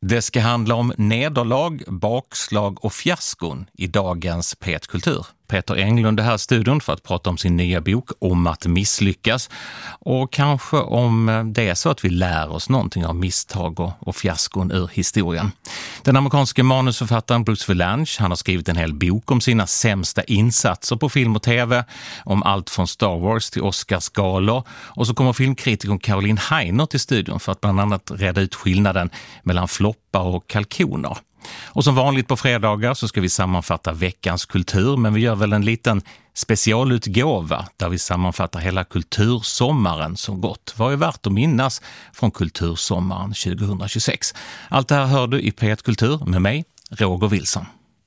Det ska handla om nederlag, bakslag och fiaskon i dagens P1-kultur. Peter Englund är här i studion för att prata om sin nya bok Om att misslyckas. Och kanske om det är så att vi lär oss någonting av misstag och fiaskon ur historien. Den amerikanske manusförfattaren Bruce Vilanch, han har skrivit en hel bok om sina sämsta insatser på film och tv. Om allt från Star Wars till Oscarsgalor. Och så kommer filmkritikern Caroline Heiner till studion för att bland annat reda ut skillnaden mellan floppar och kalkoner. Och som vanligt på fredagar så ska vi sammanfatta veckans kultur, men vi gör väl en liten specialutgåva där vi sammanfattar hela kultursommaren som gått. Vad är värt att minnas från kultursommaren 2026? Allt det här hör du i P1 Kultur med mig, Roger Wilson.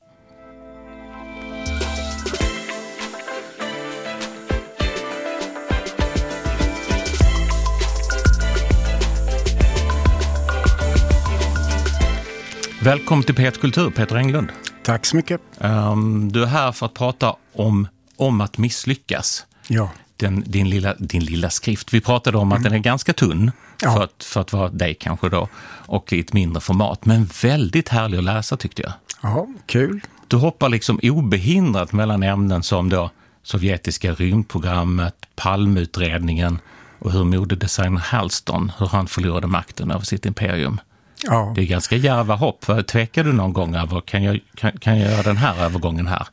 Välkommen till P1 Kultur, Peter Englund. Tack så mycket. Du är här för att prata om att misslyckas. Ja. Din lilla skrift. Vi pratade om att den är ganska tunn för att vara dig kanske då. Och i ett mindre format. Men väldigt härlig att läsa tyckte jag. Ja, kul. Du hoppar liksom obehindrat mellan ämnen som då sovjetiska rymdprogrammet, Palmeutredningen och hur modedesigner Halston, hur han förlorade makten över sitt imperium. Ja. Det är ganska djärva hopp. Tvekar du någon gång över, kan jag göra den här övergången här?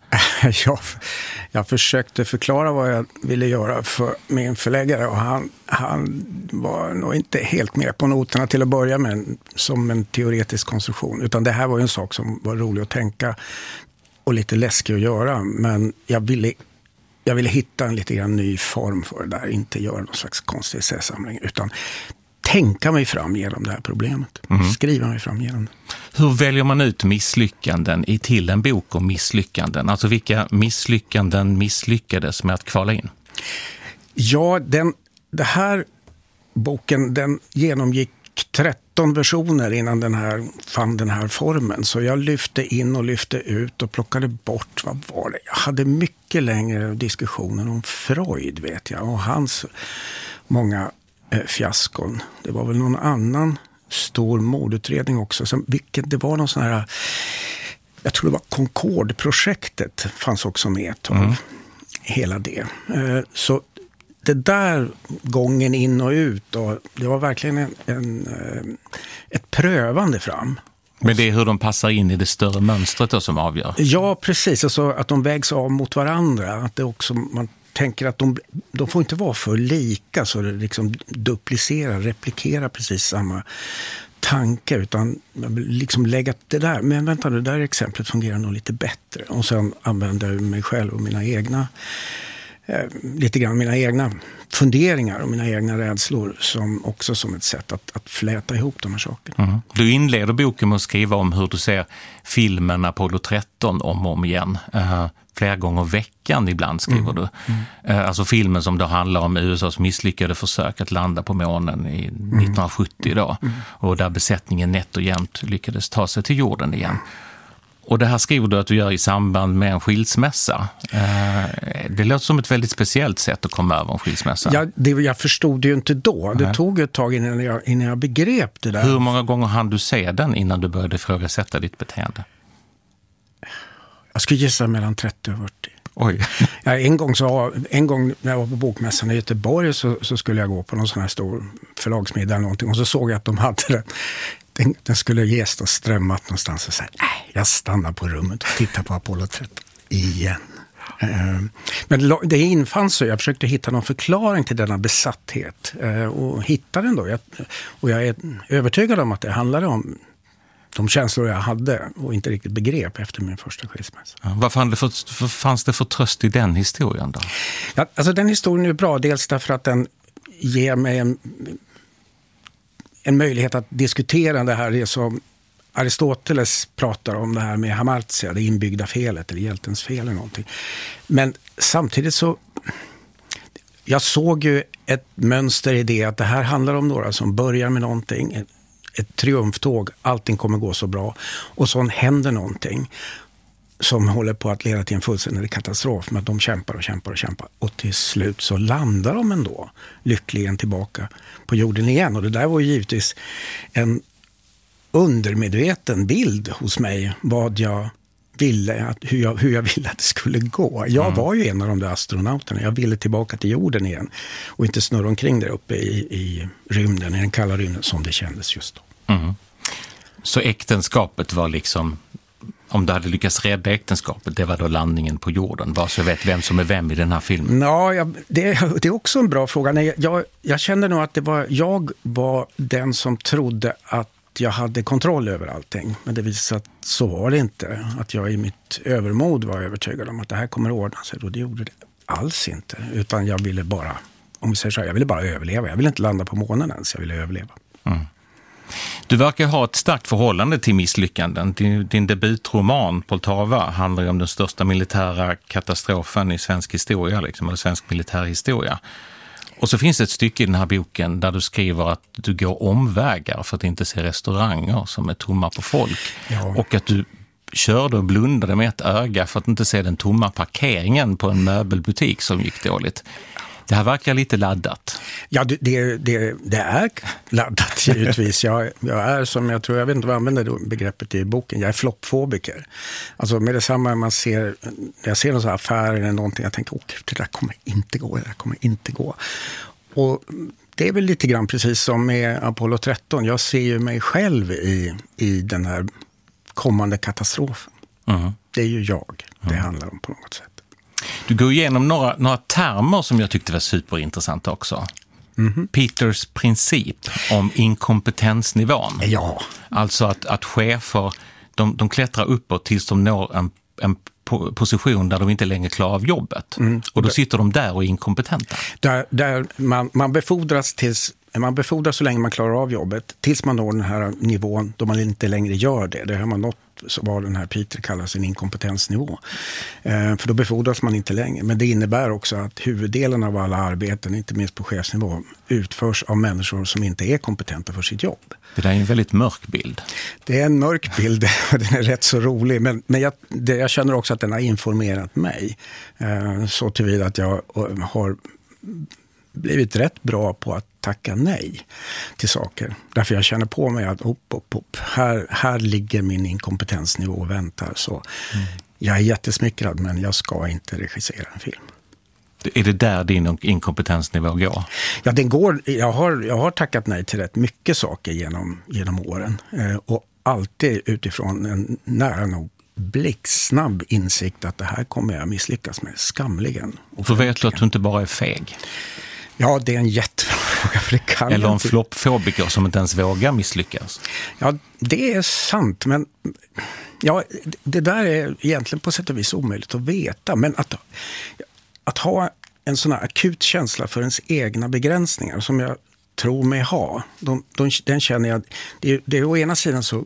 Jag försökte förklara vad jag ville göra för min förläggare och han var nog inte helt med på noterna till att börja med som en teoretisk konstruktion. Utan det här var ju en sak som var rolig att tänka och lite läskig att göra. Men jag ville hitta en lite grann ny form för det där. Inte göra någon slags konstig essäsamling utan tänka mig fram genom det här problemet. Skriva mig fram genom det. Hur väljer man ut misslyckanden till en bok om misslyckanden? Alltså vilka misslyckanden misslyckades med att kvala in? Ja, det här boken den genomgick 13 versioner innan fann den här formen. Så jag lyfte in och lyfte ut och plockade bort. Vad var det? Jag hade mycket längre diskussioner om Freud vet jag och hans många fiaskon. Det var väl någon annan stor mordutredning också. Det var någon sån här, jag tror det var Concorde-projektet fanns också med av hela det. Så det där gången in och ut och det var verkligen ett prövande fram. Men det är hur de passar in i det större mönstret då som avgör? Ja, precis. Alltså att de vägs av mot varandra. Att det också, man tänker att de får inte vara för lika så det liksom replikera precis samma tanke utan liksom lägga det där. Men vänta, det där exemplet fungerar nog lite bättre. Och sen använder jag mig själv och mina egna funderingar och mina egna rädslor som ett sätt att fläta ihop de här sakerna. Du inleder boken med att skriva om hur du ser filmen Apollo 13 om och om igen. Flera gånger veckan ibland skriver du. Alltså filmen som då handlar om USAs misslyckade försök att landa på månen i 1970 då. Och där besättningen nätt och jämnt lyckades ta sig till jorden igen. Och det här skriver du att du gör i samband med en skilsmässa. Det låter som ett väldigt speciellt sätt att komma över en skilsmässa. Ja, jag förstod det ju inte då. Det tog ett tag innan jag begrep det där. Hur många gånger hann du se den innan du började ifrågasätta ditt beteende? Jag skulle gissa mellan 30 och 40. Oj. Ja, en gång när jag var på bokmässan i Göteborg så skulle jag gå på någon sån här stor förlagsmiddag eller någonting och så såg jag att de hade den skulle ges och strömmat någonstans och så här, jag stannar på rummet och tittar på Apollo 13 igen. Men det infann så jag försökte hitta någon förklaring till denna besatthet och hittade den då. Och jag är övertygad om att det handlade om de känslor jag hade och inte riktigt begrep efter min första skilsmässa. Vad fanns det för tröst i den historien då? Ja, alltså den historien är bra, dels därför att den ger mig en möjlighet att diskutera det här som Aristoteles pratar om, det här med hamartia, det inbyggda felet eller hjältens fel eller någonting. Men samtidigt så jag såg ju ett mönster i det att det här handlar om några som börjar med någonting, ett triumftåg, allting kommer gå så bra och så händer någonting som håller på att leda till en fullständig katastrof med att de kämpar och till slut så landar de ändå lyckligen tillbaka på jorden igen och det där var ju givetvis undermedveten bild hos mig vad jag ville, hur jag ville att det skulle gå. Jag var ju en av de där astronauterna. Jag ville tillbaka till jorden igen och inte snurra omkring där uppe i rymden, i den kalla rymden som det kändes just då. Mm. Så äktenskapet var liksom, om du hade lyckats rädda äktenskapet, det var då landningen på jorden. Bara så jag vet vem som är vem i den här filmen. Ja, det är också en bra fråga. Nej, jag kände nog att jag var den som trodde att jag hade kontroll över allting. Men det visade sig att så var det inte. Att jag i mitt övermod var övertygad om att det här kommer att ordna sig. Och det gjorde det alls inte. Utan jag ville bara, om vi säger så här, jag ville bara överleva. Jag ville inte landa på månen ens, jag ville överleva. Mm. Du verkar ha ett starkt förhållande till misslyckanden. Din debutroman Poltava handlar om den största militära katastrofen i svensk historia, liksom, eller svensk militärhistoria. Och så finns det ett stycke i den här boken där du skriver att du går omvägar för att inte se restauranger som är tomma på folk. Ja. Och att du körde och blundade med ett öga för att inte se den tomma parkeringen på en möbelbutik som gick dåligt. Det här verkar lite laddat. Ja, det är laddat givetvis. Jag är som jag tror, jag vet inte vad jag använder begreppet i boken, jag är floppfobiker. Alltså med detsamma när jag ser någon sån här affär eller någonting, jag tänker, det där kommer inte gå. Och det är väl lite grann precis som med Apollo 13. Jag ser ju mig själv i den här kommande katastrofen. Mm. Det är ju jag det handlar om på något sätt. Du går igenom några termer som jag tyckte var superintressanta också. Mm-hmm. Peters princip om inkompetensnivån. Ja. Alltså att chefer, de klättrar uppåt tills de når en position där de inte längre klarar av jobbet. Mm. Och då sitter de där och är inkompetenta. Där man befordras så länge man klarar av jobbet tills man når den här nivån då man inte längre gör det. Det har man nått, så vad den här Peter kallar sin inkompetensnivå. För då befordras man inte längre. Men det innebär också att huvuddelen av alla arbeten, inte minst på chefsnivå, utförs av människor som inte är kompetenta för sitt jobb. Det där är en väldigt mörk bild. Det är en mörk bild och den är rätt så rolig. Men jag känner också att den har informerat mig. Så tillvida att jag har blivit rätt bra på att tacka nej till saker. Därför jag känner på mig att här ligger min inkompetensnivå och väntar. Så jag är jättesmickrad, men jag ska inte regissera en film. Är det där din inkompetensnivå går? Ja, den går. Jag har tackat nej till rätt mycket saker genom åren. Och alltid utifrån en nära nog blixtsnabb insikt att det här kommer jag misslyckas med skamligen. Så vet du att du inte bara är feg? Ja, det är en jättebra fråga, för det kan eller en floppfobiker som inte ens vågar misslyckas. Ja, det är sant, men ja, det där är egentligen på sätt och vis omöjligt att veta. Men att ha en sån här akut känsla för ens egna begränsningar som jag tror mig ha, den känner jag, det är å ena sidan så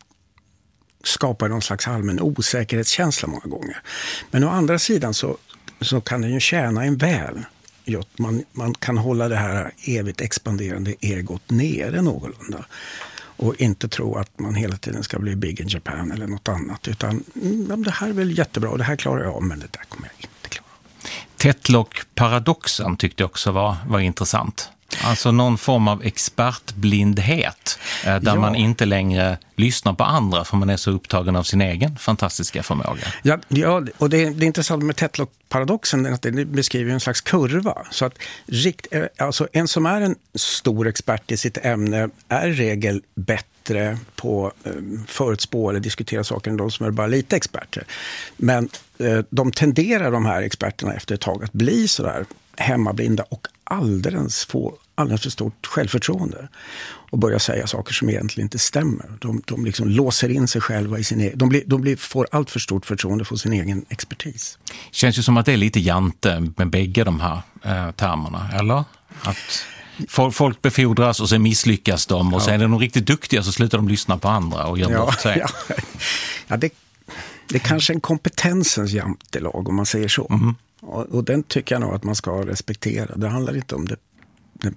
skapar någon slags allmän osäkerhetskänsla många gånger. Men å andra sidan så kan den ju tjäna en väl. Man kan hålla det här evigt expanderande egot nere någorlunda. Och inte tro att man hela tiden ska bli big in Japan eller något annat. Utan det här är väl jättebra och det här klarar jag av, men det där kommer jag inte klara. Tetlock-paradoxen tyckte jag också var intressant. Alltså någon form av expertblindhet där man inte längre lyssnar på andra för man är så upptagen av sin egen fantastiska förmåga. Ja, och det är intressant med Tetlock-paradoxen att det beskriver en slags kurva. Så att alltså en som är en stor expert i sitt ämne är i regel bättre på förutspå eller diskutera saker än de som är bara lite experter. Men de tenderar, de här experterna, efter ett tag att bli sådär hemmablinda och alldeles för stort självförtroende och börja säga saker som egentligen inte stämmer. De liksom låser in sig själva i sin egen... De får allt för stort förtroende för sin egen expertis. Känns ju som att det är lite jante med bägge de här termerna, eller? Att folk befordras och sen misslyckas de och sen är de riktigt duktiga så slutar de lyssna på andra och gör bort sig. Ja, det är kanske en kompetensens jantelag om man säger så. Mm. Och den tycker jag nog att man ska respektera. Det handlar inte om det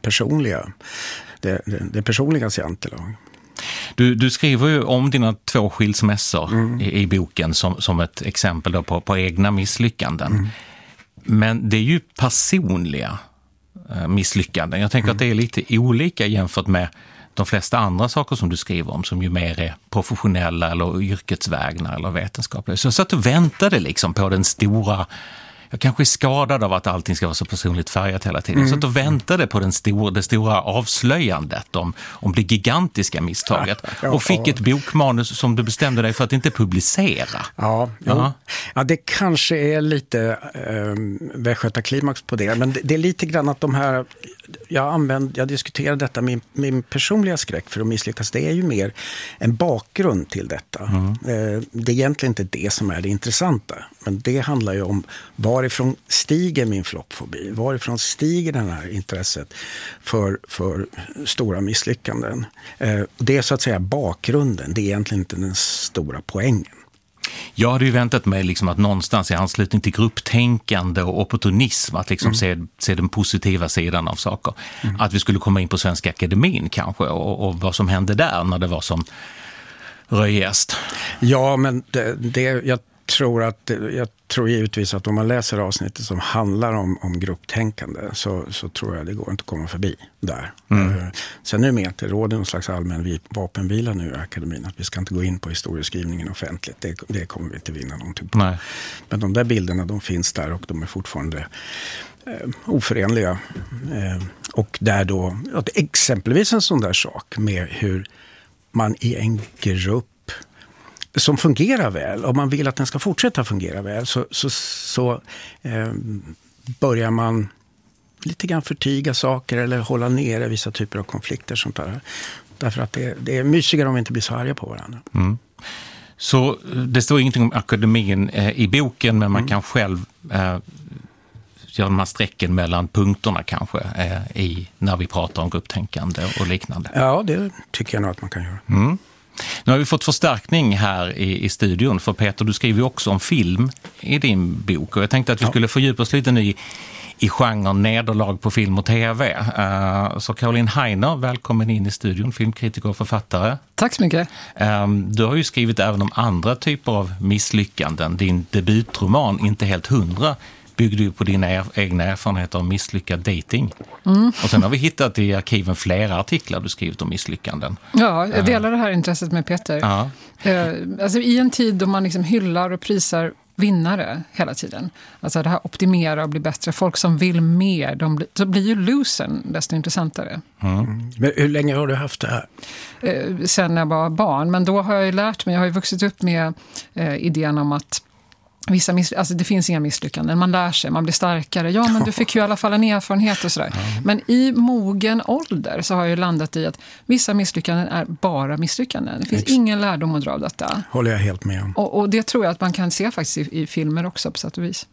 personliga jantelag. Du skriver ju om dina 2 skilsmässor i boken som ett exempel då på egna misslyckanden. Mm. Men det är ju personliga misslyckanden. Jag tänker att det är lite olika jämfört med de flesta andra saker som du skriver om, som ju mer är professionella eller yrkesvägna eller vetenskapliga. Så jag satt och väntade liksom på den stora... Jag kanske är skadad av att allting ska vara så personligt färgat hela tiden. Så att jag väntade på det stora avslöjandet om det gigantiska misstaget. Och fick ett bokmanus som du bestämde dig för att inte publicera. Ja, det kanske är lite västgötaklimax på det. Men det är lite grann att de här... Jag diskuterar detta med min personliga skräck för att misslyckas. Det är ju mer en bakgrund till detta. Det är egentligen inte det som är det intressanta. Men det handlar ju om varifrån stiger min flockfobi? Varifrån stiger det här intresset för stora misslyckanden? Det är så att säga bakgrunden. Det är egentligen inte den stora poängen. Jag hade ju väntat mig liksom att någonstans i anslutning till grupptänkande och opportunism att liksom se den positiva sidan av saker. Att vi skulle komma in på Svenska Akademin kanske och vad som hände där när det var som röjgäst. Ja, men jag tror givetvis att om man läser avsnittet som handlar om grupptänkande så tror jag det går inte att komma förbi där. Sen är det med att det råder någon slags allmän vapenvila nu i akademin, att vi ska inte gå in på historieskrivningen offentligt. Det kommer vi inte vinna någonting på. Nej. Men de där bilderna, de finns där och de är fortfarande oförenliga. Och där då, exempelvis en sån där sak med hur man i en grupp som fungerar väl, om man vill att den ska fortsätta fungera väl, så börjar man lite grann förtiga saker eller hålla nere vissa typer av konflikter. Sånt där. Därför att det är mysigare om vi inte blir så arga på varandra. Så det står ingenting om akademin i boken, men man kan själv göra de här strecken mellan punkterna kanske när vi pratar om grupptänkande och liknande. Ja, det tycker jag nog att man kan göra. Nu har vi fått förstärkning här i studion, för Peter, du skriver ju också om film i din bok, och jag tänkte att vi skulle fördjupa oss lite nu i genren nederlag på film och tv. Så Caroline Heiner, välkommen in i studion, filmkritiker och författare. Tack så mycket. Du har ju skrivit även om andra typer av misslyckanden. Din debutroman, Inte helt 100, byggde ju på dina egna erfarenheter av misslyckad dating. Och sen har vi hittat i arkiven flera artiklar du skrivit om misslyckanden. Ja, jag delar det här intresset med Peter. Alltså, i en tid då man liksom hyllar och prisar vinnare hela tiden. Alltså det här optimera och bli bättre. Folk som vill mer, så blir ju losern desto intressantare. Men hur länge har du haft det här? Sen jag var barn. Men då har jag ju lärt mig, jag har ju vuxit upp med idén om att alltså det finns inga misslyckanden, man lär sig, man blir starkare. Ja, men du fick ju i alla fall en erfarenhet och sådär. Men i mogen ålder så har jag landat i att vissa misslyckanden är bara misslyckanden. Det finns ingen lärdom att dra av detta. Håller jag helt med om. Och det tror jag att man kan se faktiskt i filmer också på sätt och vis.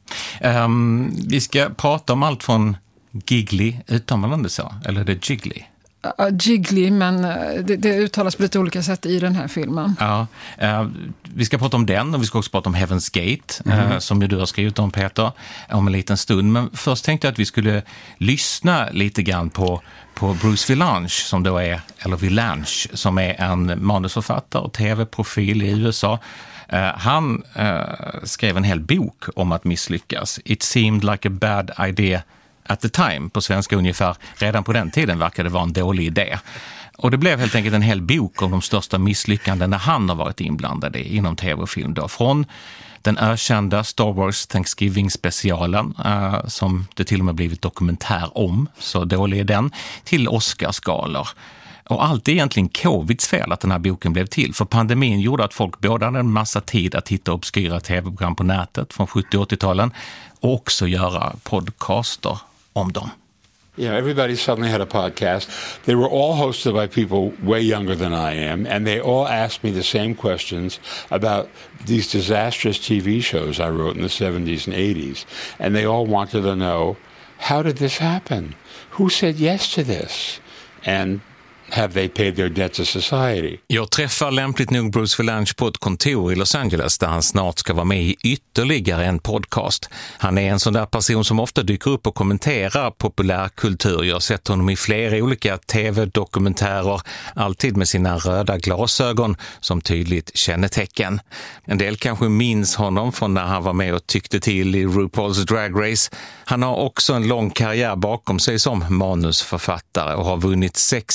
Vi ska prata om allt från giggly, uttalar man det så? Eller är det jiggly? Jiggly, men det uttalas på lite olika sätt i den här filmen. Ja, vi ska prata om den och vi ska också prata om Heaven's Gate, som ju du har skrivit om, Peter, om en liten stund. Men först tänkte jag att vi skulle lyssna lite grann på Bruce Vilanch, som då är, eller Vilanch, som är en manusförfattare och tv-profil i USA. Han skrev en hel bok om att misslyckas. It seemed like a bad idea at the time, på svenska ungefär. Redan på den tiden verkade det vara en dålig idé. Och det blev helt enkelt en hel bok om de största misslyckandena han har varit inblandad i inom tv och film då. Från den ökända Star Wars Thanksgiving-specialen, som det till och med blivit dokumentär om, så dålig är den, till Oscarsgalor. Och allt är egentligen Covids fel att den här boken blev till. För pandemin gjorde att folk både hade en massa tid att hitta obskyra tv-program på nätet från 70- och 80-talen och också göra podcaster om dem. You know, everybody suddenly had a podcast. They were all hosted by people way younger than I am, and they all asked me the same questions about these disastrous TV shows I wrote in the 70s and 80s. And they all wanted to know, how did this happen? Who said yes to this? And have they paid their debt to society? Jag träffar lämpligt nog Bruce Vilanch på ett kontor i Los Angeles där han snart ska vara med i ytterligare en podcast. Han är en sån där person som ofta dyker upp och kommenterar populärkultur. Jag har sett honom i flera olika tv-dokumentärer, alltid med sina röda glasögon som tydligt kännetecken. En del kanske minns honom från när han var med och tyckte till i RuPaul's Drag Race. Han har också en lång karriär bakom sig som manusförfattare och har vunnit 6 Emmy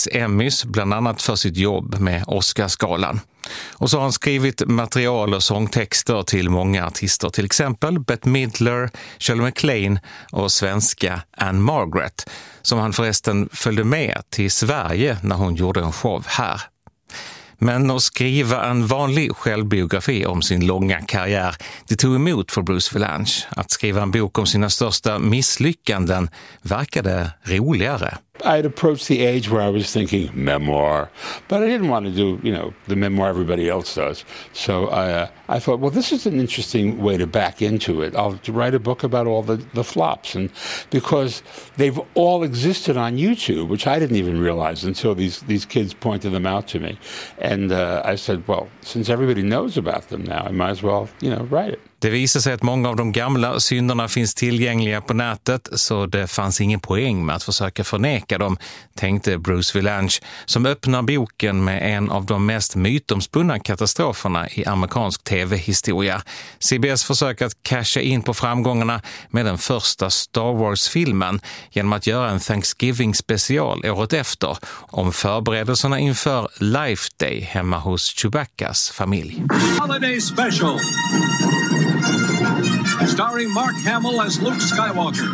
Emmys, bland annat för sitt jobb med Oscarsgalan. Och så har han skrivit material och sångtexter till många artister, till exempel Bette Midler, Shirley MacLaine och svenska Anne Margaret, som han förresten följde med till Sverige när hon gjorde en show här. Men att skriva en vanlig självbiografi om sin långa karriär, det tog emot för Bruce Vilanch. Att skriva en bok om sina största misslyckanden verkade roligare. I had approached the age where I was thinking memoir, but I didn't want to do, the memoir everybody else does. So I thought, well, this is an interesting way to back into it. I'll write a book about all the flops, and because they've all existed on YouTube, which I didn't even realize until these kids pointed them out to me. And I said, well, since everybody knows about them now, I might as well, write it. Det visar sig att många av de gamla synderna finns tillgängliga på nätet, så det fanns ingen poäng med att försöka förneka dem, tänkte Bruce Vilanch, som öppnar boken med en av de mest mytomspunna katastroferna i amerikansk tv-historia. CBS försöker att casha in på framgångarna med den första Star Wars-filmen genom att göra en Thanksgiving-special året efter om förberedelserna inför Life Day hemma hos Chewbaccas familj. Holiday Special! Starring Mark Hamill as Luke Skywalker.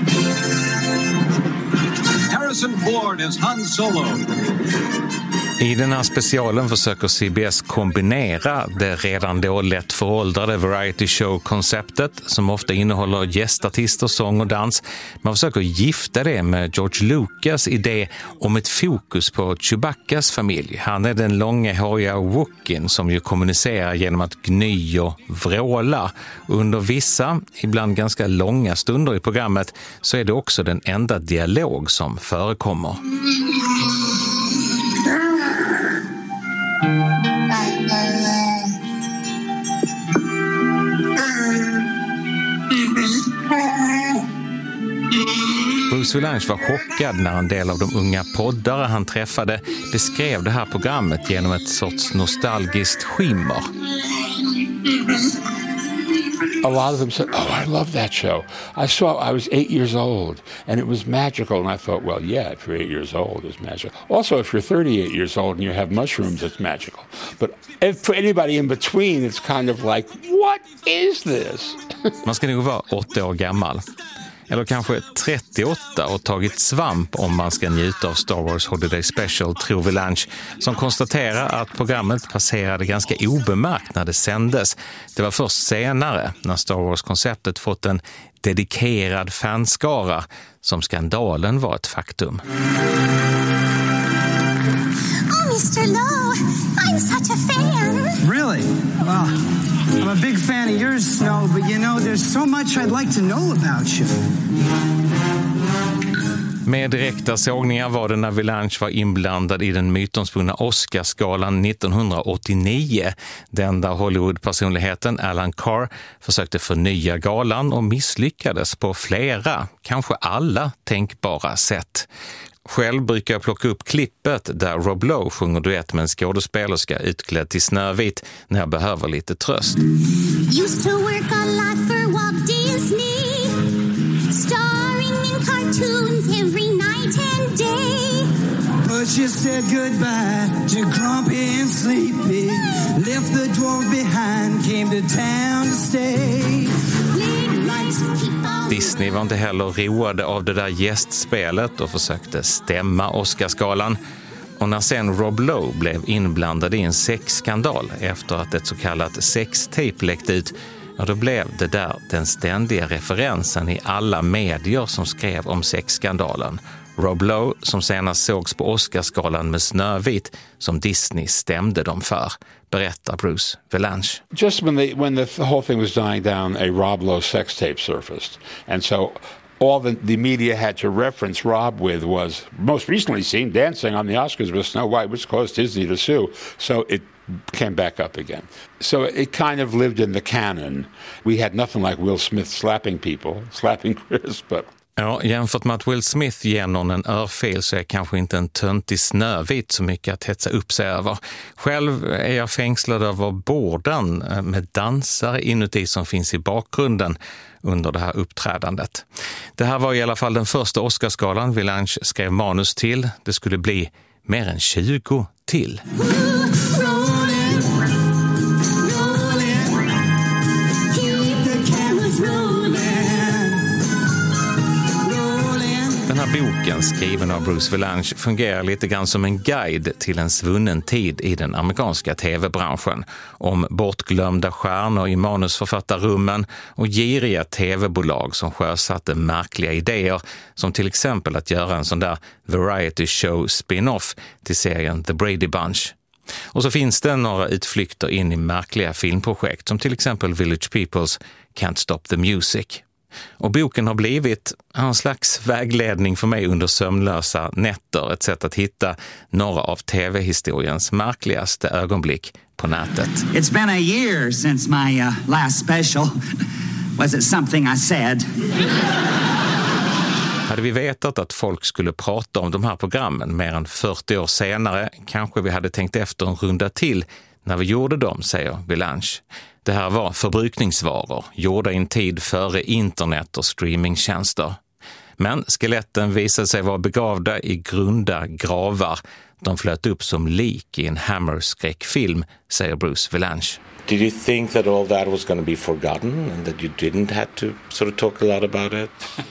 Harrison Ford as Han Solo. I den här specialen försöker CBS kombinera det redan då lätt föråldrade variety show-konceptet som ofta innehåller gästartister, sång och dans. Man försöker gifta det med George Lucas idé om ett fokus på Chewbaccas familj. Han är den långa håriga Wookien som ju kommunicerar genom att gny och vråla. Under vissa, ibland ganska långa stunder i programmet så är det också den enda dialog som förekommer. Bruce Vilanch var chockad när en del av de unga poddare han träffade beskrev det här programmet genom ett sorts nostalgiskt skimmer. A lot of them said, oh, I love that show. I was 8 years old, and it was magical. And I thought, well, yeah, if you're 8 years old, it's magical. Also, if you're 38 years old and you have mushrooms, it's magical. But for anybody in between, it's kind of like, what is this? Man ska nog vara 80 år gammal. Eller kanske 38 och tagit svamp om man ska njuta av Star Wars Holiday Special, tror Vilanch, som konstaterar att programmet passerade ganska obemärkt när det sändes. Det var först senare, när Star Wars-konceptet fått en dedikerad fanskara, som skandalen var ett faktum. Oh, Mr. Lowe, I'm such a fan. Really? Well, I'm a big fan of yours, Snow, but there's so much I'd like to know about you. Med direkta sågningar var det när Vilanch var inblandad i den mytomspunna Oscarsgalan 1989, den där Hollywood-personligheten Alan Carr försökte förnya galan och misslyckades på flera, kanske alla tänkbara sätt. Själv brukar jag plocka upp klippet där Rob Lowe sjunger duett med en skådespelerska utklädd till Snövit när jag behöver lite tröst. Used to work a lot for Walt Disney, starring in cartoons every night and day. But you said goodbye to Grumpy and Sleepy, left the dwarf behind, came to town to stay. Disney var inte heller roade av det där gästspelet och försökte stämma Oscarsgalan. Och när sen Rob Lowe blev inblandad i en sexskandal efter att ett så kallat sextape läckte ut, då blev det där den ständiga referensen i alla medier som skrev om sexskandalen. Rob Lowe, som senast sågs på Oscarsgalan med Snövit, som Disney stämde dem för, berättar Bruce Vilanch. Just when the whole thing was dying down, a Rob Lowe sex tape surfaced. And so all the media had to reference Rob with was most recently seen dancing on the Oscars with Snow White, which caused Disney to sue. So it came back up again. So it kind of lived in the canon. We had nothing like Will Smith slapping Chris, but... Ja, jämfört med att Will Smith ger någon en örfil så är kanske inte en töntig Snövit så mycket att hetsa upp sig över. Själv är jag fängslad över borden med dansare inuti som finns i bakgrunden under det här uppträdandet. Det här var i alla fall den första Oscarsgalan Vilanch skrev manus till. Det skulle bli mer än 20 till. Den här boken, skriven av Bruce Vilanch, fungerar lite grann som en guide till en svunnen tid i den amerikanska tv-branschen. Om bortglömda stjärnor i manusförfattarrummen och giriga tv-bolag som sjösatte märkliga idéer, som till exempel att göra en sån där variety show spin-off till serien The Brady Bunch. Och så finns det några utflykter in i märkliga filmprojekt, som till exempel Village People's Can't Stop the Music. Och boken har blivit en slags vägledning för mig under sömnlösa nätter, ett sätt att hitta några av tv-historiens märkligaste ögonblick på nätet. It's been a year since my last special. Was it something I said? Hade vi vetat att folk skulle prata om de här programmen mer än 40 år senare, kanske vi hade tänkt efter en runda till när vi gjorde dem, säger Vilanch. Det här var förbrukningsvaror, gjorda i en tid före internet och streamingtjänster. Men skeletten visade sig vara begravda i grunda gravar. De flöt upp som lik i en Hammer-skräckfilm, säger Bruce Vilanch. Did you think that all that was going to be forgotten and that you didn't have to sort of talk a lot about it?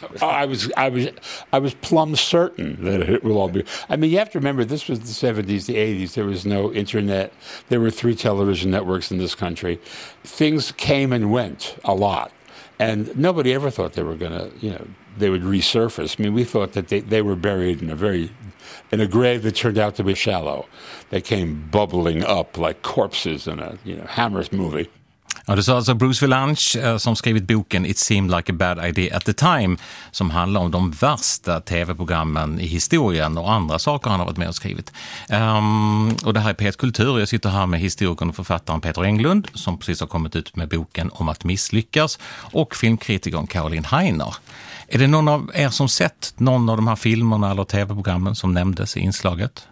I was plumb certain that it will all be. I mean, you have to remember, this was the 70s, the 80s. There was no internet. There were 3 television networks in this country. Things came and went a lot. And nobody ever thought they were going to, they would resurface. I mean, we thought that they were buried in a grave that turned out to be shallow. They came bubbling up like corpses in a Hammer's movie. Ja, det sa alltså Bruce Vilanch som skrivit boken It Seemed Like a Bad Idea at the Time, som handlar om de värsta tv-programmen i historien och andra saker han har varit med och skrivit. Och det här är P1 Kultur. Jag sitter här med historikern och författaren Peter Englund, som precis har kommit ut med boken Om att misslyckas, och filmkritikern Caroline Heiner. Är det någon av er som sett någon av de här filmerna eller tv-programmen som nämndes i inslaget?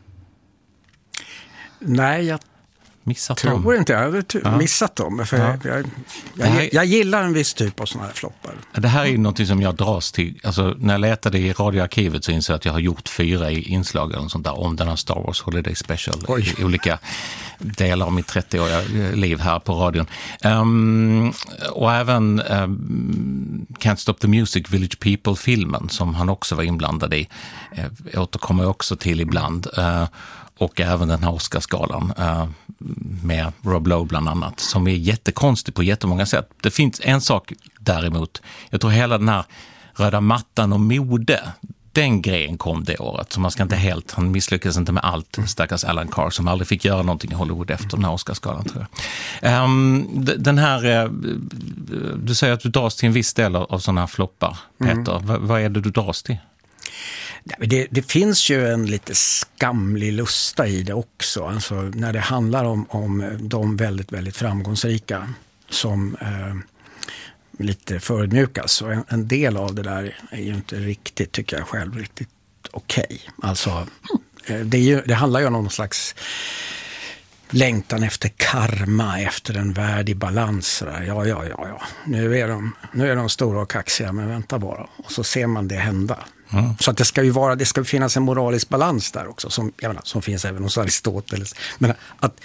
Nej, jag tror inte. Jag hade missat dem. För jag gillar en viss typ av sådana här floppar. Det här är något som jag dras till. Alltså, när jag letade i radioarkivet så insåg jag att jag har gjort 4 inslag eller sånt där om den här Star Wars Holiday Special i olika delar av mitt 30-åriga liv här på radion. Och även Can't Stop the Music, Village People-filmen som han också var inblandad i återkommer också till ibland. Och även den här Oscarsgalan med Rob Lowe bland annat, som är jättekonstig på jättemånga sätt. Det finns en sak däremot. Jag tror hela den här röda mattan och mode, den grejen kom det året. Så man ska inte han misslyckades inte med allt, stackars Alan Carr, som aldrig fick göra någonting i Hollywood efter den här Oscarsgalan, tror jag. Den här, du säger att du dras till en viss del av sådana här floppar, Peter. Vad är det du dras till? Det finns ju en lite skamlig lusta i det också. Alltså när det handlar om de väldigt, väldigt framgångsrika som lite förödmjukas. Och en del av det där är ju inte riktigt, tycker jag själv, riktigt okej. Alltså det handlar ju om någon slags längtan efter karma, efter en värdig balans. Ja. Nu är de stora och kaxiga, men vänta bara. Och så ser man det hända. Så att det ska finnas en moralisk balans där också, som finns även hos Aristoteles. Men att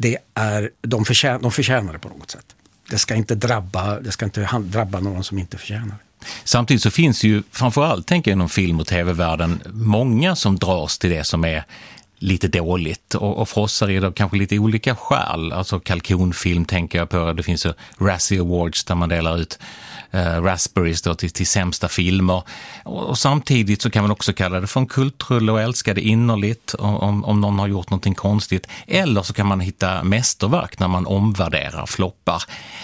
de förtjänar det på något sätt. Det ska inte drabba någon som inte förtjänar det. Samtidigt så finns ju, framförallt tänker jag inom film- och tv-världen, många som dras till det som är lite dåligt och frossar i det kanske lite olika skäl. Alltså kalkonfilm tänker jag på. Det finns ju Razzie Awards där man delar ut Raspberries då till sämsta filmer. Och samtidigt så kan man också kalla det för en kultrulle och älska det innerligt om någon har gjort någonting konstigt. Eller så kan man hitta mästerverk när man omvärderar floppar.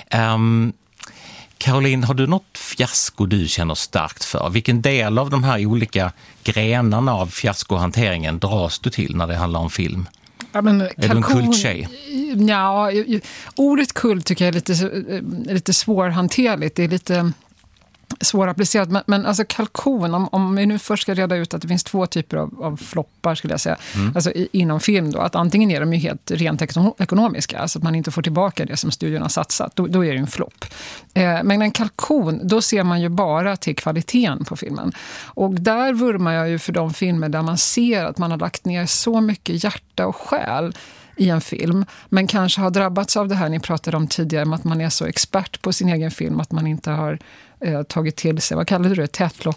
Caroline, har du något fiasko du känner starkt för? Vilken del av de här olika grenarna av fiaskohanteringen dras du till när det handlar om film? Ja, men är du en kulttjej? Ja, ordet kult tycker jag är lite svårhanterligt. Det är lite svårapplicerat. Men alltså kalkon, om vi nu först ska reda ut att det finns 2 typer av floppar skulle jag säga. Alltså inom film då, att antingen är de ju helt rent ekonomiska, alltså att man inte får tillbaka det som studion har satsat, då är det en flopp. Men en kalkon, då ser man ju bara till kvaliteten på filmen. Och där vurmar jag ju för de filmer där man ser att man har lagt ner så mycket hjärta och själ i en film, men kanske har drabbats av det här ni pratade om tidigare, med att man är så expert på sin egen film att man inte har tagit till sig, vad kallade du det?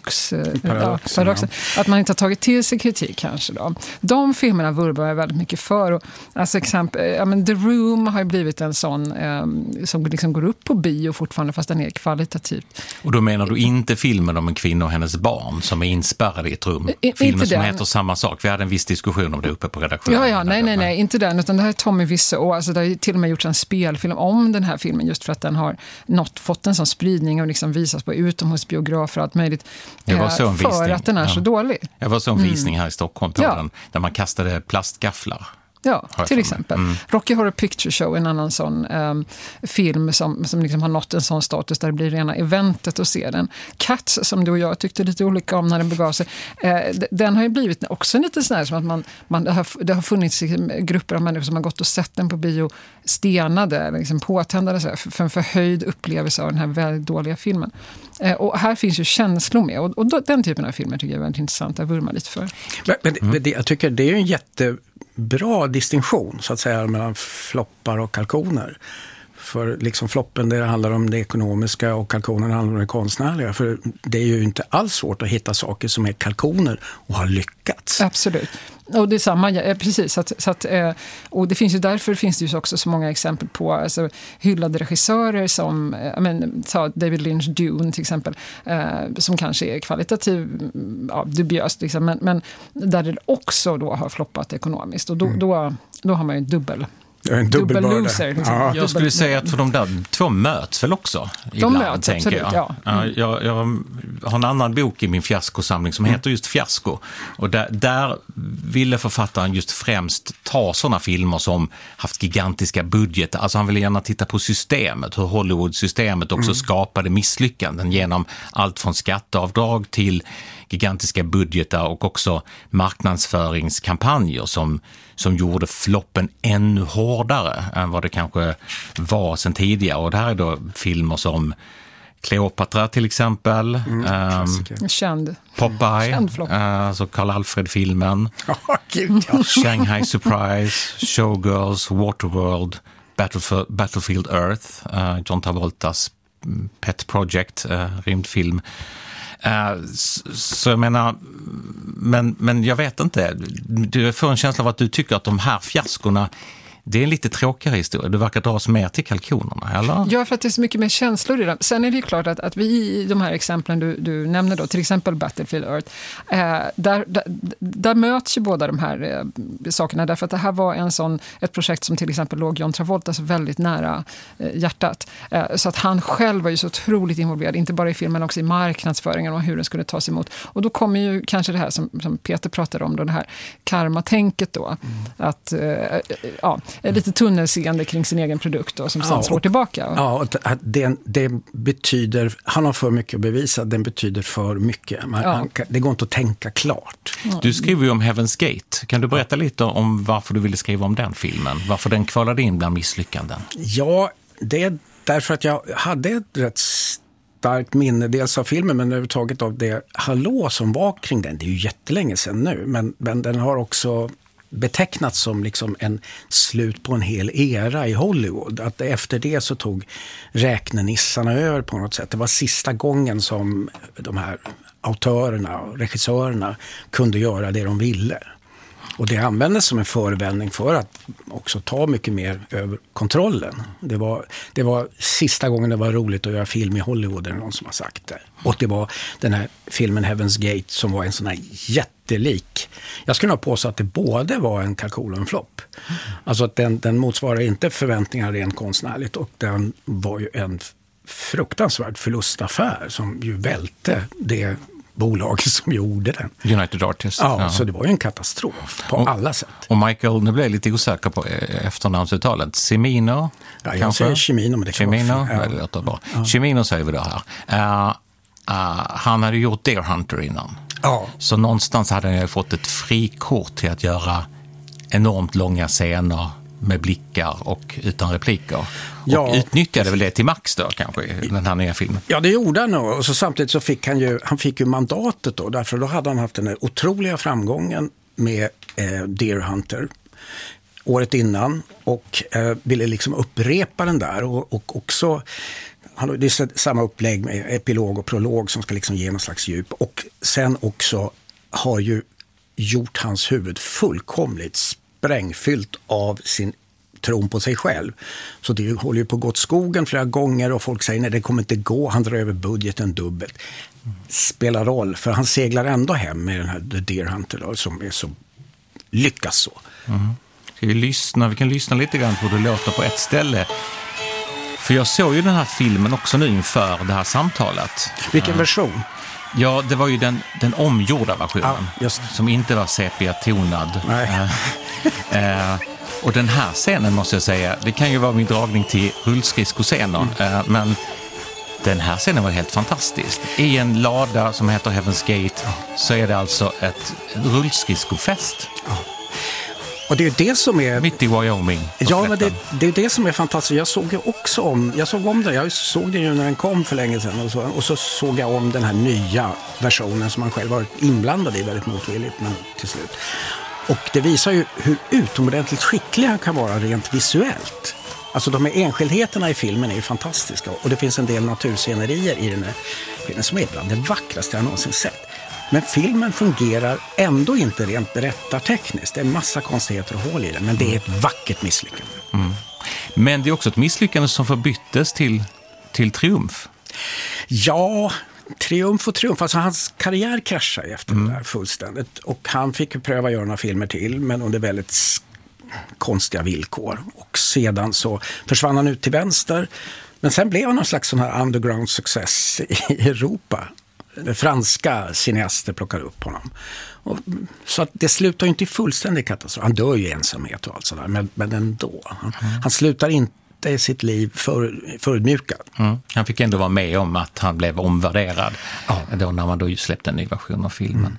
Paradoxen. Att man inte har tagit till sig kritik kanske då. De filmerna vurmar jag väldigt mycket för. Och, alltså exempel, The Room har ju blivit en sån som liksom går upp på bio fortfarande fast den är kvalitativt. Och då menar du inte filmen om en kvinna och hennes barn som är inspärrade i ett rum? Filmen som heter samma sak. Vi hade en viss diskussion om det uppe på redaktionen. Nej, inte den. Utan det här är Tommy Wiseau. Alltså det har till och med gjorts en spelfilm om den här filmen just för att den har fått en sån spridning och liksom visas på utomhusbiografer och allt möjligt för att den är så dålig. Jag var så en visning här i Stockholm på den, där man kastade plastgafflar. Ja, till exempel. Rocky Horror Picture Show, en annan sån film som liksom har nått en sån status där det blir rena eventet att se den. Cats, som du och jag tyckte lite olika om när den begav sig, den har ju blivit också lite sån här som att det har funnits grupper av människor som har gått och sett den på bio stenade, liksom påtändade så här, för en förhöjd upplevelse av den här väldigt dåliga filmen. Och här finns ju känslor med, och den typen av filmer tycker jag är väldigt intressant att vurma lite för. Men jag tycker det är ju en jättebra distinktion så att säga mellan floppar och kalkoner. För liksom floppen, det handlar om det ekonomiska och kalkonen handlar om det konstnärliga. För det är ju inte alls svårt att hitta saker som är kalkoner och har lyckats. Absolut. Och det är samma, precis. Och det finns ju därför finns det ju också så många exempel på alltså, hyllade regissörer som David Lynch Dune till exempel, som kanske är kvalitativ, dubiöst liksom, men där det också då har floppat ekonomiskt. Och då har man ju en dubbel loser. Liksom. Ja. Jag skulle säga att för de där 2 möts väl också ibland, möts, tänker absolut, jag. ja. Jag har en annan bok i min fiaskosamling som heter just Fiasko. Och där ville författaren just främst ta sådana filmer som haft gigantiska budgetar. Alltså han ville gärna titta på systemet, hur Hollywood-systemet också skapade misslyckanden genom allt från skatteavdrag till gigantiska budgetar och också marknadsföringskampanjer som gjorde floppen ännu hårdare än vad det kanske var sedan tidigare. Och det här är då filmer som Cleopatra till exempel. Känd. Popeye, alltså Karl Alfred-filmen. Shanghai Surprise, Showgirls, Waterworld, Battlefield Earth, John Travoltas Pet Project, rymdfilm. Så jag menar, men jag vet inte, du får en känsla av att du tycker att de här fiaskorna, det är en lite tråkigare historia. Du verkar dras mer till kalkonerna, eller? Ja, för att det är så mycket mer känslor i dem. Sen är det ju klart att vi i de här exemplen du nämner då, till exempel Battlefield Earth, där möts ju båda de här sakerna. Därför att det här var ett projekt som till exempel låg John Travolta så väldigt nära hjärtat. Så att han själv var ju så otroligt involverad, inte bara i filmen, men också i marknadsföringen och hur den skulle tas emot. Och då kommer ju kanske det här som Peter pratade om, då, det här karma-tänket då. Att, lite tunnelseende kring sin egen produkt då, som sen slår tillbaka. Ja, det betyder, han har för mycket att bevisa, den betyder för mycket. Det går inte att tänka klart. Du skriver ju om Heaven's Gate. Kan du berätta lite om varför du ville skriva om den filmen? Varför den kvalade in bland misslyckanden? Ja, det är därför att jag hade ett rätt starkt minne, dels av filmen men överhuvudtaget av det hallå som var kring den. Det är ju jättelänge sedan nu, men den har också betecknats som liksom en slut på en hel era i Hollywood. Att efter det så tog räknenissarna över på något sätt. Det var sista gången som de här autörerna och regissörerna kunde göra det de ville. Och det användes som en förevändning för att också ta mycket mer över kontrollen. Det var sista gången det var roligt att göra film i Hollywood, eller någon som har sagt det. Och det var den här filmen Heaven's Gate som var en sån här jättelik. Jag skulle nog påstå att det både var en kalkol och en flopp. Alltså att den motsvarar inte förväntningar rent konstnärligt, och den var ju en fruktansvärd förlustaffär som ju välte det bolaget som gjorde den. United Artists. Ja, så det var ju en katastrof på alla sätt. Och Michael, nu blev jag lite osäker på efternamnsuttalet. Cimino? Ja, jag säger Cimino, men det kan Cimino, vara det låter bra. Ja. Cimino säger vi då här. han hade gjort Deer Hunter innan. Ja. Så någonstans hade han ju fått ett frikort till att göra enormt långa scener med blickar och utan repliker. Ja. Och utnyttjade väl det till max då kanske i den här nya filmen. Ja, det gjorde han nog. Och så samtidigt så fick han fick ju mandatet då. Därför då hade han haft den här otroliga framgången med Deer Hunter året innan och ville liksom upprepa den där och också, det är samma upplägg med epilog och prolog som ska liksom ge någon slags djup, och sen också har ju gjort hans huvud fullkomligt sprängfyllt av sin tron på sig själv. Så det håller ju på gått skogen flera gånger och folk säger nej, det kommer inte gå, han drar över budgeten dubbelt. Spelar roll, för han seglar ändå hem med den här The Deer Hunter då, som är så lyckas så. Ska vi kan lyssna lite grann på hur det låter på ett ställe. För jag såg ju den här filmen också nu inför det här samtalet. Vilken version? Ja, det var ju den omgjorda versionen. Ja, just. Som inte var sepia-tonad. Och den här scenen måste jag säga, det kan ju vara min dragning till rullskridskoscener. Men den här scenen var helt fantastisk. I en lada som heter Heaven's Gate så är det alltså ett rullskridskofest. Och det är det som är... Mitt i Wyoming. Ja, men det är det som är fantastiskt. Jag såg om det. Jag såg det ju när den kom för länge sedan. Och så såg jag om den här nya versionen som man själv var inblandad i väldigt motvilligt, men till slut. Och det visar ju hur utomordentligt skicklig han kan vara rent visuellt. Alltså de här enskildheterna i filmen är ju fantastiska. Och det finns en del naturscenerier i den här filmen som är bland det vackraste jag någonsin sett. Men filmen fungerar ändå inte rent berättartekniskt. Det är en massa konstigheter och hål i den, men det är ett vackert misslyckande. Men det är också ett misslyckande som förbyttes till triumf. Ja, triumf och triumf. Alltså hans karriär kraschade efter det där fullständigt. Och han fick pröva göra några filmer till, men under väldigt konstiga villkor. Och sedan så försvann han ut till vänster. Men sen blev han någon slags sån här underground success i Europa. Franska cineaster plockar upp honom. Så att det slutar ju inte i fullständig katastrof. Han dör ju i ensamhet och allt sådär. Men ändå. Han slutar inte sitt liv förödmjukad. Han fick ändå vara med om att han blev omvärderad. Då när man då släppte en ny version av filmen.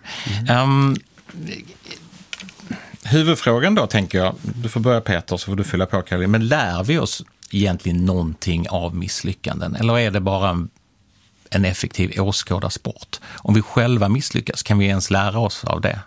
Huvudfrågan då, tänker jag. Du får börja, Peter, så får du fylla på, Caroline. Men lär vi oss egentligen någonting av misslyckanden? Eller är det bara en effektiv åskådarsport? Om vi själva misslyckas, kan vi ens lära oss av det?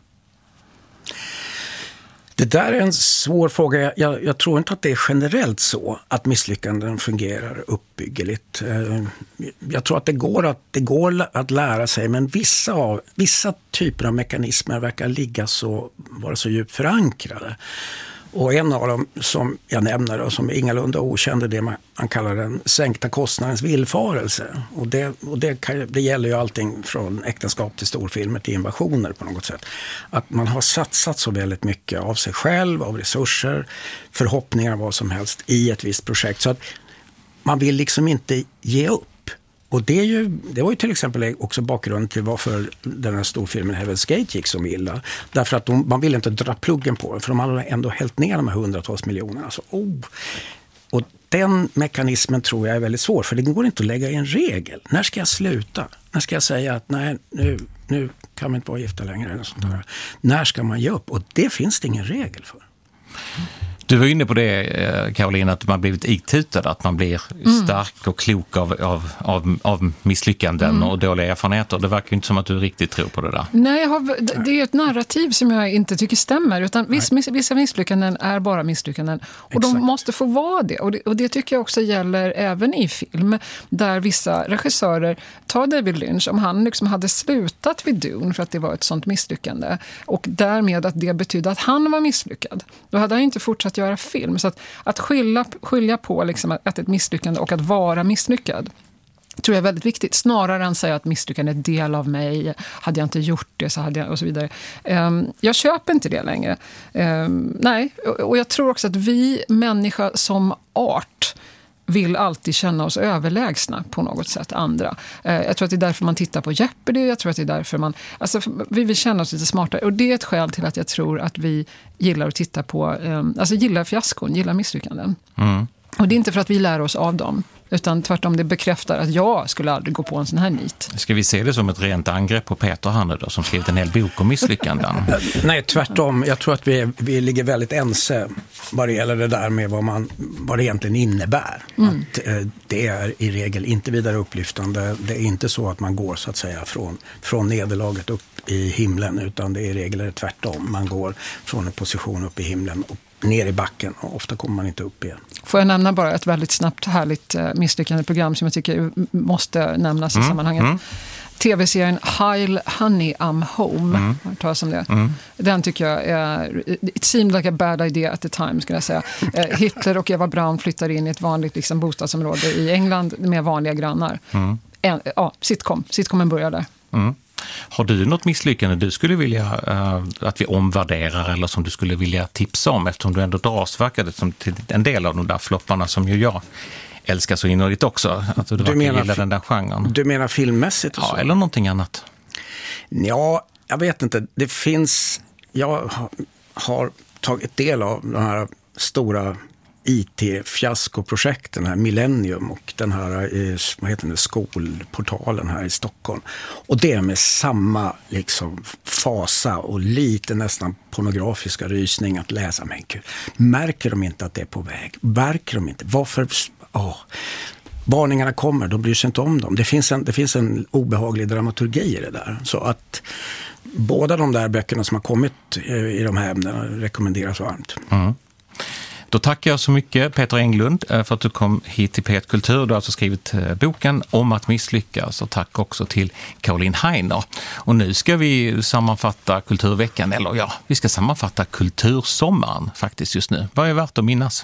Det där är en svår fråga. Jag tror inte att det är generellt så att misslyckanden fungerar uppbyggeligt. Jag tror att det går att lära sig, men vissa typer av mekanismer verkar vara så djupt förankrade. Och en av dem som jag nämner och som ingalunda okänd är det man kallar den sänkta kostnadens villfarelse. Och det gäller ju allting från äktenskap till storfilmer till invasioner på något sätt. Att man har satsat så väldigt mycket av sig själv, av resurser, förhoppningar, vad som helst i ett visst projekt. Så att man vill liksom inte ge upp. Och det var ju till exempel också bakgrunden till varför den här storfilmen Heaven's Gate gick så illa. Därför att man ville inte dra pluggen på den, för de hade ändå hällt ner de här hundratals miljonerna. Alltså, Och den mekanismen tror jag är väldigt svår, för det går inte att lägga i en regel. När ska jag sluta? När ska jag säga att nej, nu kan man inte vara gifta längre eller sånt där. När ska man ge upp? Och det finns det ingen regel för. Du var inne på det, Caroline, att man blivit itutad, att man blir stark och klok av misslyckanden och dåliga erfarenheter. Det verkar ju inte som att du riktigt tror på det där. Nej, det är ett narrativ som jag inte tycker stämmer. Utan vissa misslyckanden är bara misslyckanden. Och de måste få vara det. Och det tycker jag också gäller även i film. Där vissa regissörer, tar David Lynch, om han liksom hade slutat vid Dune för att det var ett sånt misslyckande. Och därmed att det betydde att han var misslyckad. Då hade han inte fortsatt göra film. Så att skilja på liksom att ett misslyckande och att vara misslyckad tror jag är väldigt viktigt. Snarare än att säga att misslyckande är en del av mig. Hade jag inte gjort det så hade jag, och så vidare. Jag köper inte det längre. Nej, och jag tror också att vi människor som art vill alltid känna oss överlägsna på något sätt andra. Jag tror att det är därför man tittar på Jeopardy. Jag tror att det är därför vi vill känna oss lite smartare. Och det är ett skäl till att jag tror att vi gillar att titta på, gillar fiaskon, gillar misslyckanden. Och det är inte för att vi lär oss av dem. Utan tvärtom, det bekräftar att jag skulle aldrig gå på en sån här nit. Ska vi se det som ett rent angrepp på Peter här nu då, som skrivit en hel bok om misslyckanden? Nej, tvärtom. Jag tror att vi ligger väldigt ense vad det gäller det där med vad det egentligen innebär. Att, det är i regel inte vidare upplyftande. Det är inte så att man går så att säga från nederlaget upp i himlen, utan det är i regel tvärtom. Man går från en position upp i himlen och ner i backen, och ofta kommer man inte upp igen. Får jag nämna bara ett väldigt snabbt härligt misslyckande program som jag tycker måste nämnas i sammanhanget. TV-serien Heil Honey I'm Home. Har du talat om det? Den tycker jag är... It seemed like a bad idea at the time, skulle jag säga. Hitler och Eva Braun flyttar in i ett vanligt liksom, bostadsområde i England med vanliga grannar. Sitcomen börjar där. Har du något misslyckande du skulle vilja att vi omvärderar, eller som du skulle vilja tipsa om, eftersom du ändå dras, verkade som till en del av de där flopparna som ju jag älskar så innerligt också, att du gillar den där genren. Du menar filmmässigt och så? Ja, eller någonting annat. Ja, jag vet inte. Det finns... Jag har tagit del av de här stora IT-fiaskoprojekten här, Millennium och den här vad heter det, skolportalen här i Stockholm. Och det är med samma liksom fasa och lite nästan pornografiska rysning att läsa. Men gud, märker de inte att det är på väg? Märker de inte? Varför? Varningarna kommer, de bryr sig inte om dem. Det finns en obehaglig dramaturgi i det där. Så att båda de där böckerna som har kommit i de här ämnena rekommenderas varmt. Då tackar jag så mycket Peter Englund för att du kom hit till P1 Kultur. Du har alltså skrivit boken Om att misslyckas, och tack också till Caroline Heiner. Och nu ska vi sammanfatta Kulturveckan, eller ja, vi ska sammanfatta Kultursommaren faktiskt just nu. Vad är värt att minnas?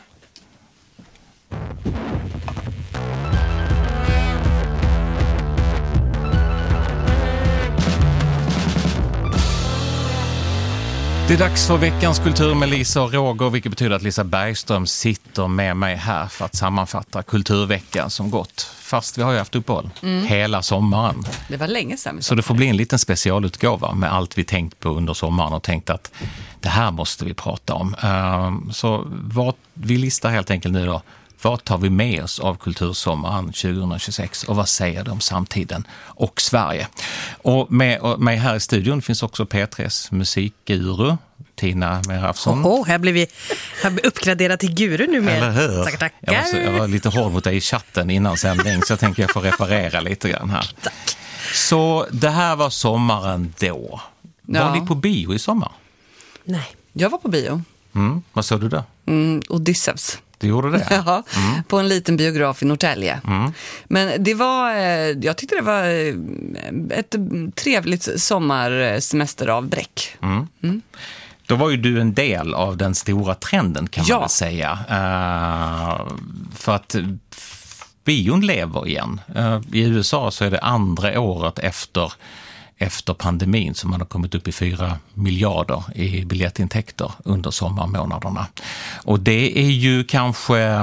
Det är dags för veckans kultur med Lisa och Roger, vilket betyder att Lisa Bergström sitter med mig här för att sammanfatta Kulturveckan som gått. Fast vi har ju haft uppehåll hela sommaren. Det var länge sedan. Så det får bli en liten specialutgåva med allt vi tänkt på under sommaren och tänkt att det här måste vi prata om. Så vi listar helt enkelt nu då. Vad tar vi med oss av Kultursommaren 2026 och vad säger det om samtiden och Sverige? Och med mig här i studion finns också P3s musikguru Tina Merafsson. Här blir vi uppgraderad till guru nu med. Eller hur? Tackar. Jag var lite hård mot dig i chatten innan sändning, så jag tänker jag får reparera lite grann här. Tack. Så det här var sommaren då. Ja. Var ni på bio i sommar? Nej, jag var på bio. Vad såg du då? Odysseus. Du gjorde det? Ja, på en liten biograf i Norrtälje. Men det var, jag tyckte det var ett trevligt sommarsemesteravbräck. Då var ju du en del av den stora trenden, kan man väl säga. För att bion lever igen. I USA så är det andra året efter pandemin som man har kommit upp i 4 miljarder i biljettintäkter under sommarmånaderna. Och det är ju kanske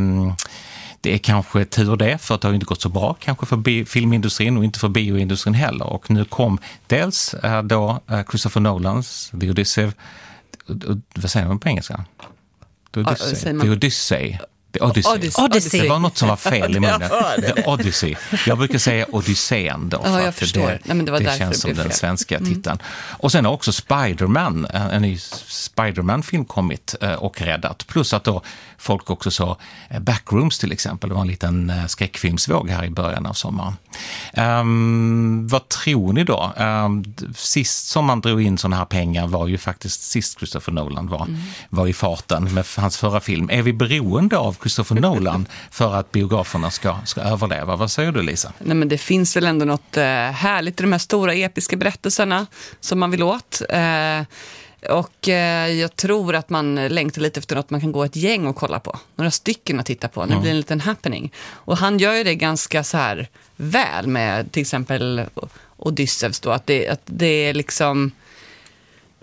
tur det, för att det har inte gått så bra kanske för filmindustrin och inte för bioindustrin heller. Och nu kom dels då Christopher Nolans The Odyssey, vad säger man på engelska? The Odyssey. The Odyssey. Det var något som var fel i munnen. The Odyssey. Jag brukar säga Odysseen då. Ja, jag förstår. Det känns som den svenska titeln. Och sen har också Spider-Man, en ny Spider-Man-film kommit och räddat. Plus att då folk också så Backrooms till exempel. Det var en liten skräckfilmsvåg här i början av sommaren. Vad tror ni då? Sist som man drog in såna här pengar var ju faktiskt sist Christopher Nolan var i farten med hans förra film. Är vi beroende av Christopher Nolan för att biograferna ska överleva? Vad säger du, Lisa? Nej, men det finns väl ändå något härligt i de här stora episka berättelserna som man vill åt. Och jag tror att man längtar lite efter något man kan gå ett gäng och kolla på. Några stycken att titta på. Det blir en liten happening. Och han gör ju det ganska så här väl med till exempel Odysseus då. Att det är liksom...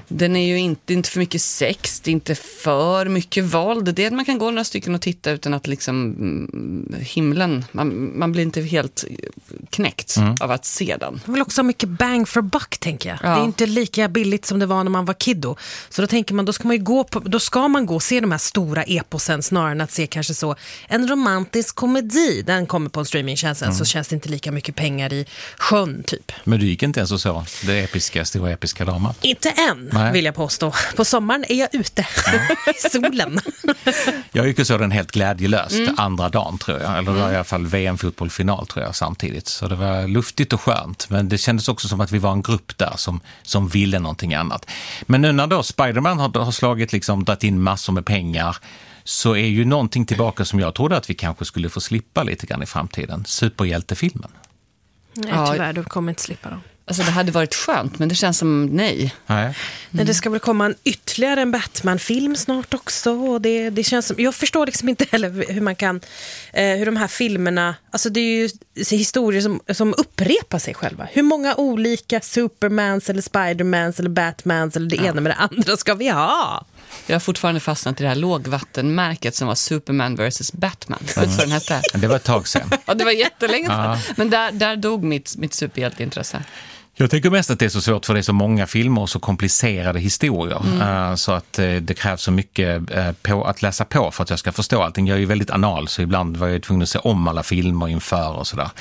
Den är ju inte för mycket sex, det är inte för mycket våld. Det är att man kan gå några stycken och titta utan att liksom himlen, man blir inte helt knäckt av att se den. Det vill också ha mycket bang for buck, tänker jag. Ja. Det är inte lika billigt som det var när man var kiddo. Så då tänker man, då ska man gå och se de här stora eposen snarare än att se kanske så en romantisk komedi. Den kommer på en streamingtjänst, så känns det inte lika mycket pengar i sjön typ. Men du gick inte ens och så det stora episka dramat? Inte än, vill jag påstå. På sommaren är jag ute i solen. Jag gick och så den helt glädjelöst andra dagen, tror jag. Eller det var i alla fall VM-fotbollfinal, tror jag, samtidigt. Så det var luftigt och skönt. Men det kändes också som att vi var en grupp där som ville någonting annat. Men nu när då Spider-Man har slagit liksom, dragit in massor med pengar, så är ju någonting tillbaka som jag trodde att vi kanske skulle få slippa lite grann i framtiden. Superhjältefilmen. Nej, tyvärr, du kommer inte slippa dem. Alltså det hade varit skönt, men det känns som nej. Nej, det ska väl komma ytterligare en Batman-film snart också. Och det känns som, jag förstår liksom inte heller hur man kan, hur de här filmerna, alltså det är ju historier som upprepar sig själva. Hur många olika Supermans eller Spidermans eller Batmans eller det ena med det andra ska vi ha? Jag har fortfarande fastnat i det här lågvattenmärket som var Superman vs. Batman. Vet vad den hette? Det var ett tag sedan. Ja, det var jättelänge sedan. Men där dog mitt superhjälteintresse. Jag tycker mest att det är så svårt för det är så många filmer och så komplicerade historier. Så att det krävs så mycket på att läsa på för att jag ska förstå allting. Jag är ju väldigt anal, så ibland var jag tvungen att se om alla filmer inför och sådär.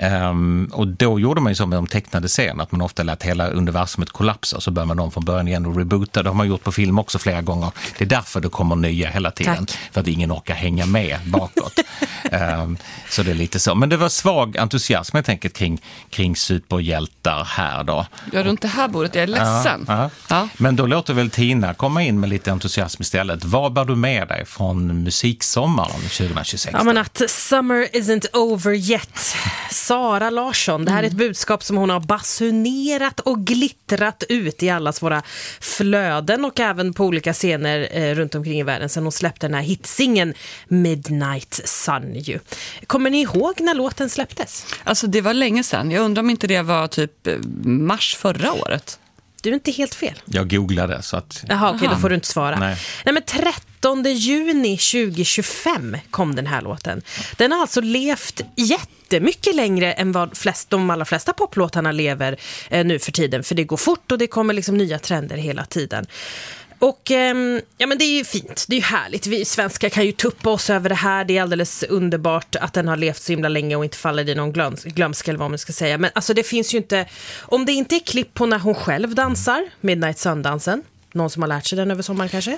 Och då gjorde man ju så med de tecknade serierna, att man ofta lät hela universumet kollapsa, så börjar man om från början igen och reboota. Det har man gjort på film också flera gånger. Det är därför det kommer nya hela tiden. Tack. För att ingen orkar hänga med bakåt. Så det är lite så. Men det var svag entusiasm, jag tänker, kring superhjältar här då. Jag är runt det här bordet, jag är ledsen. Ja. Men då låter väl Tina komma in med lite entusiasm istället. Vad bär du med dig från musiksommaren 2026? Ja, men att summer isn't over yet. Sara Larsson, det här är ett budskap som hon har basunerat och glittrat ut i allas våra flöden och även på olika scener runt omkring i världen sen hon släppte den här hitsingen Midnight Sun. Kommer ni ihåg när låten släpptes? Alltså det var länge sedan. Jag undrar om inte det var typ mars förra året. Du är inte helt fel. Jag googlade så att... Jaha, okej, då får du inte svara. Nej, men 13 juni 2025 kom den här låten. Den har alltså levt jättemycket längre än vad de allra flesta poplåtarna lever nu för tiden. För det går fort och det kommer liksom nya trender hela tiden. Och ja, men det är ju fint, det är ju härligt. Vi svenskar kan ju tuppa oss över det här. Det är alldeles underbart att den har levt så himla länge och inte faller i någon glömska eller vad man ska säga. Men alltså det finns ju inte, om det inte är klipp på när hon själv dansar, Midnight Sun-dansen. Någon som har lärt sig den över sommaren kanske?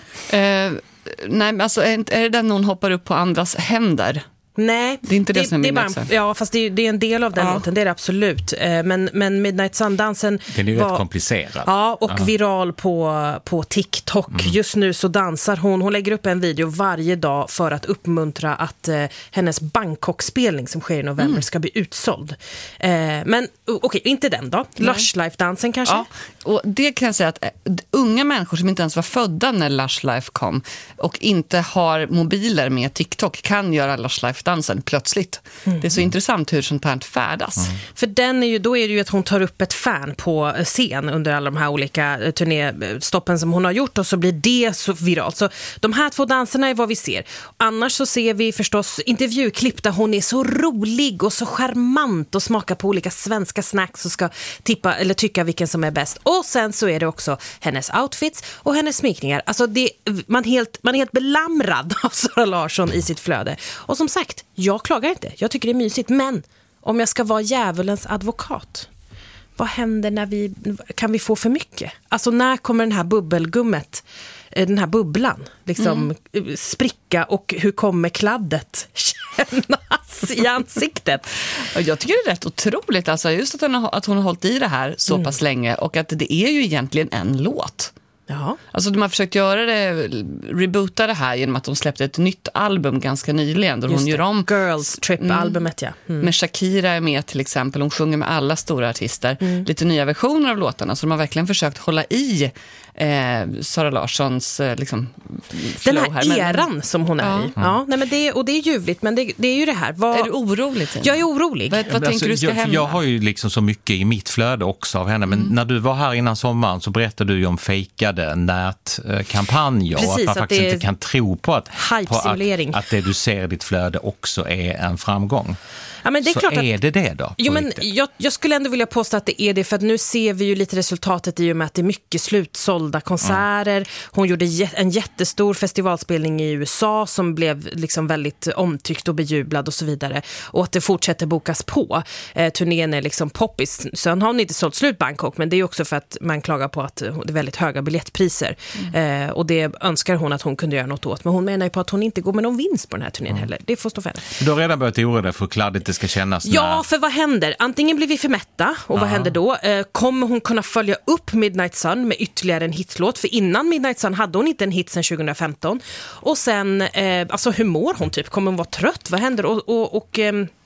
Nej, alltså är det den hon hoppar upp på andras händer? Nej, det är inte det som är Midnight Sun. Ja, fast det är en del av den låten, det är det absolut. Men Midnight Sun-dansen den är ju rätt komplicerad. Ja, och viral på TikTok. Just nu så dansar hon lägger upp en video varje dag för att uppmuntra att hennes Bangkok-spelning som sker i november ska bli utsåld. Men okej, inte den då. Lush Life-dansen kanske? Ja, och det kan jag säga att unga människor som inte ens var födda när Lush Life kom och inte har mobiler med TikTok kan göra Lush Life-dansen plötsligt. Det är så intressant hur sånt här färdas. För då är det ju att hon tar upp ett fan på scen under alla de här olika turnéstoppen som hon har gjort och så blir det så viralt. Så de här två danserna är vad vi ser. Annars så ser vi förstås intervjuklipp där hon är så rolig och så charmant och smakar på olika svenska snacks och ska tippa eller tycka vilken som är bäst. Och sen så är det också hennes outfits och hennes sminkningar. Alltså man är helt belamrad av Sara Larsson i sitt flöde. Och som sagt, jag klagar inte. Jag tycker det är mysigt. Men om jag ska vara djävulens advokat, vad händer kan vi få för mycket? Alltså när kommer den här bubblan liksom spricka och hur kommer kladdet kännas i ansiktet? Jag tycker det är rätt otroligt. Alltså just att hon har hållit i det här så pass länge och att det är ju egentligen en låt. Ja. Alltså de har försökt reboota det här genom att de släppte ett nytt album ganska nyligen där hon gör om Girls Trip-albumet, med Shakira är med till exempel, hon sjunger med alla stora artister, lite nya versioner av låtarna, så de har verkligen försökt hålla i Sara Larssons liksom den här eran som hon är i. Ja, nej, men det är ljuvligt, men det är ju det här. Är du orolig? Tina? Jag är orolig. Vad tänker du ska hända? Jag har ju liksom så mycket i mitt flöde också av henne, men när du var här innan sommaren så berättade du ju om fejkade kallade nätkampanjer. Precis, och att man att faktiskt det är inte kan tro på att det du ser i ditt flöde också är en framgång. Ja, men det är så klart att, är det då? Jo, men jag skulle ändå vilja påstå att det är det, för att nu ser vi ju lite resultatet i och med att det är mycket slutsålda konserter. Hon gjorde en jättestor festivalspelning i USA som blev liksom väldigt omtyckt och bejublad och så vidare. Och att det fortsätter bokas på. Turnén är liksom poppis. Sen har hon inte sålt slut Bangkok, men det är också för att man klagar på att det är väldigt höga biljettpriser. Och det önskar hon att hon kunde göra något åt. Men hon menar ju på att hon inte går med någon vinst på den här turnén heller. Det får stå för henne. Du har redan börjat oroa dig för hur kladdigt det ska kännas. Ja, för vad händer? Antingen blir vi för mätta, och vad händer då? Kommer hon kunna följa upp Midnight Sun med ytterligare en hitslåt? För innan Midnight Sun hade hon inte en hit sedan 2015. Och sen, alltså hur mår hon typ? Kommer hon vara trött? Vad händer? Och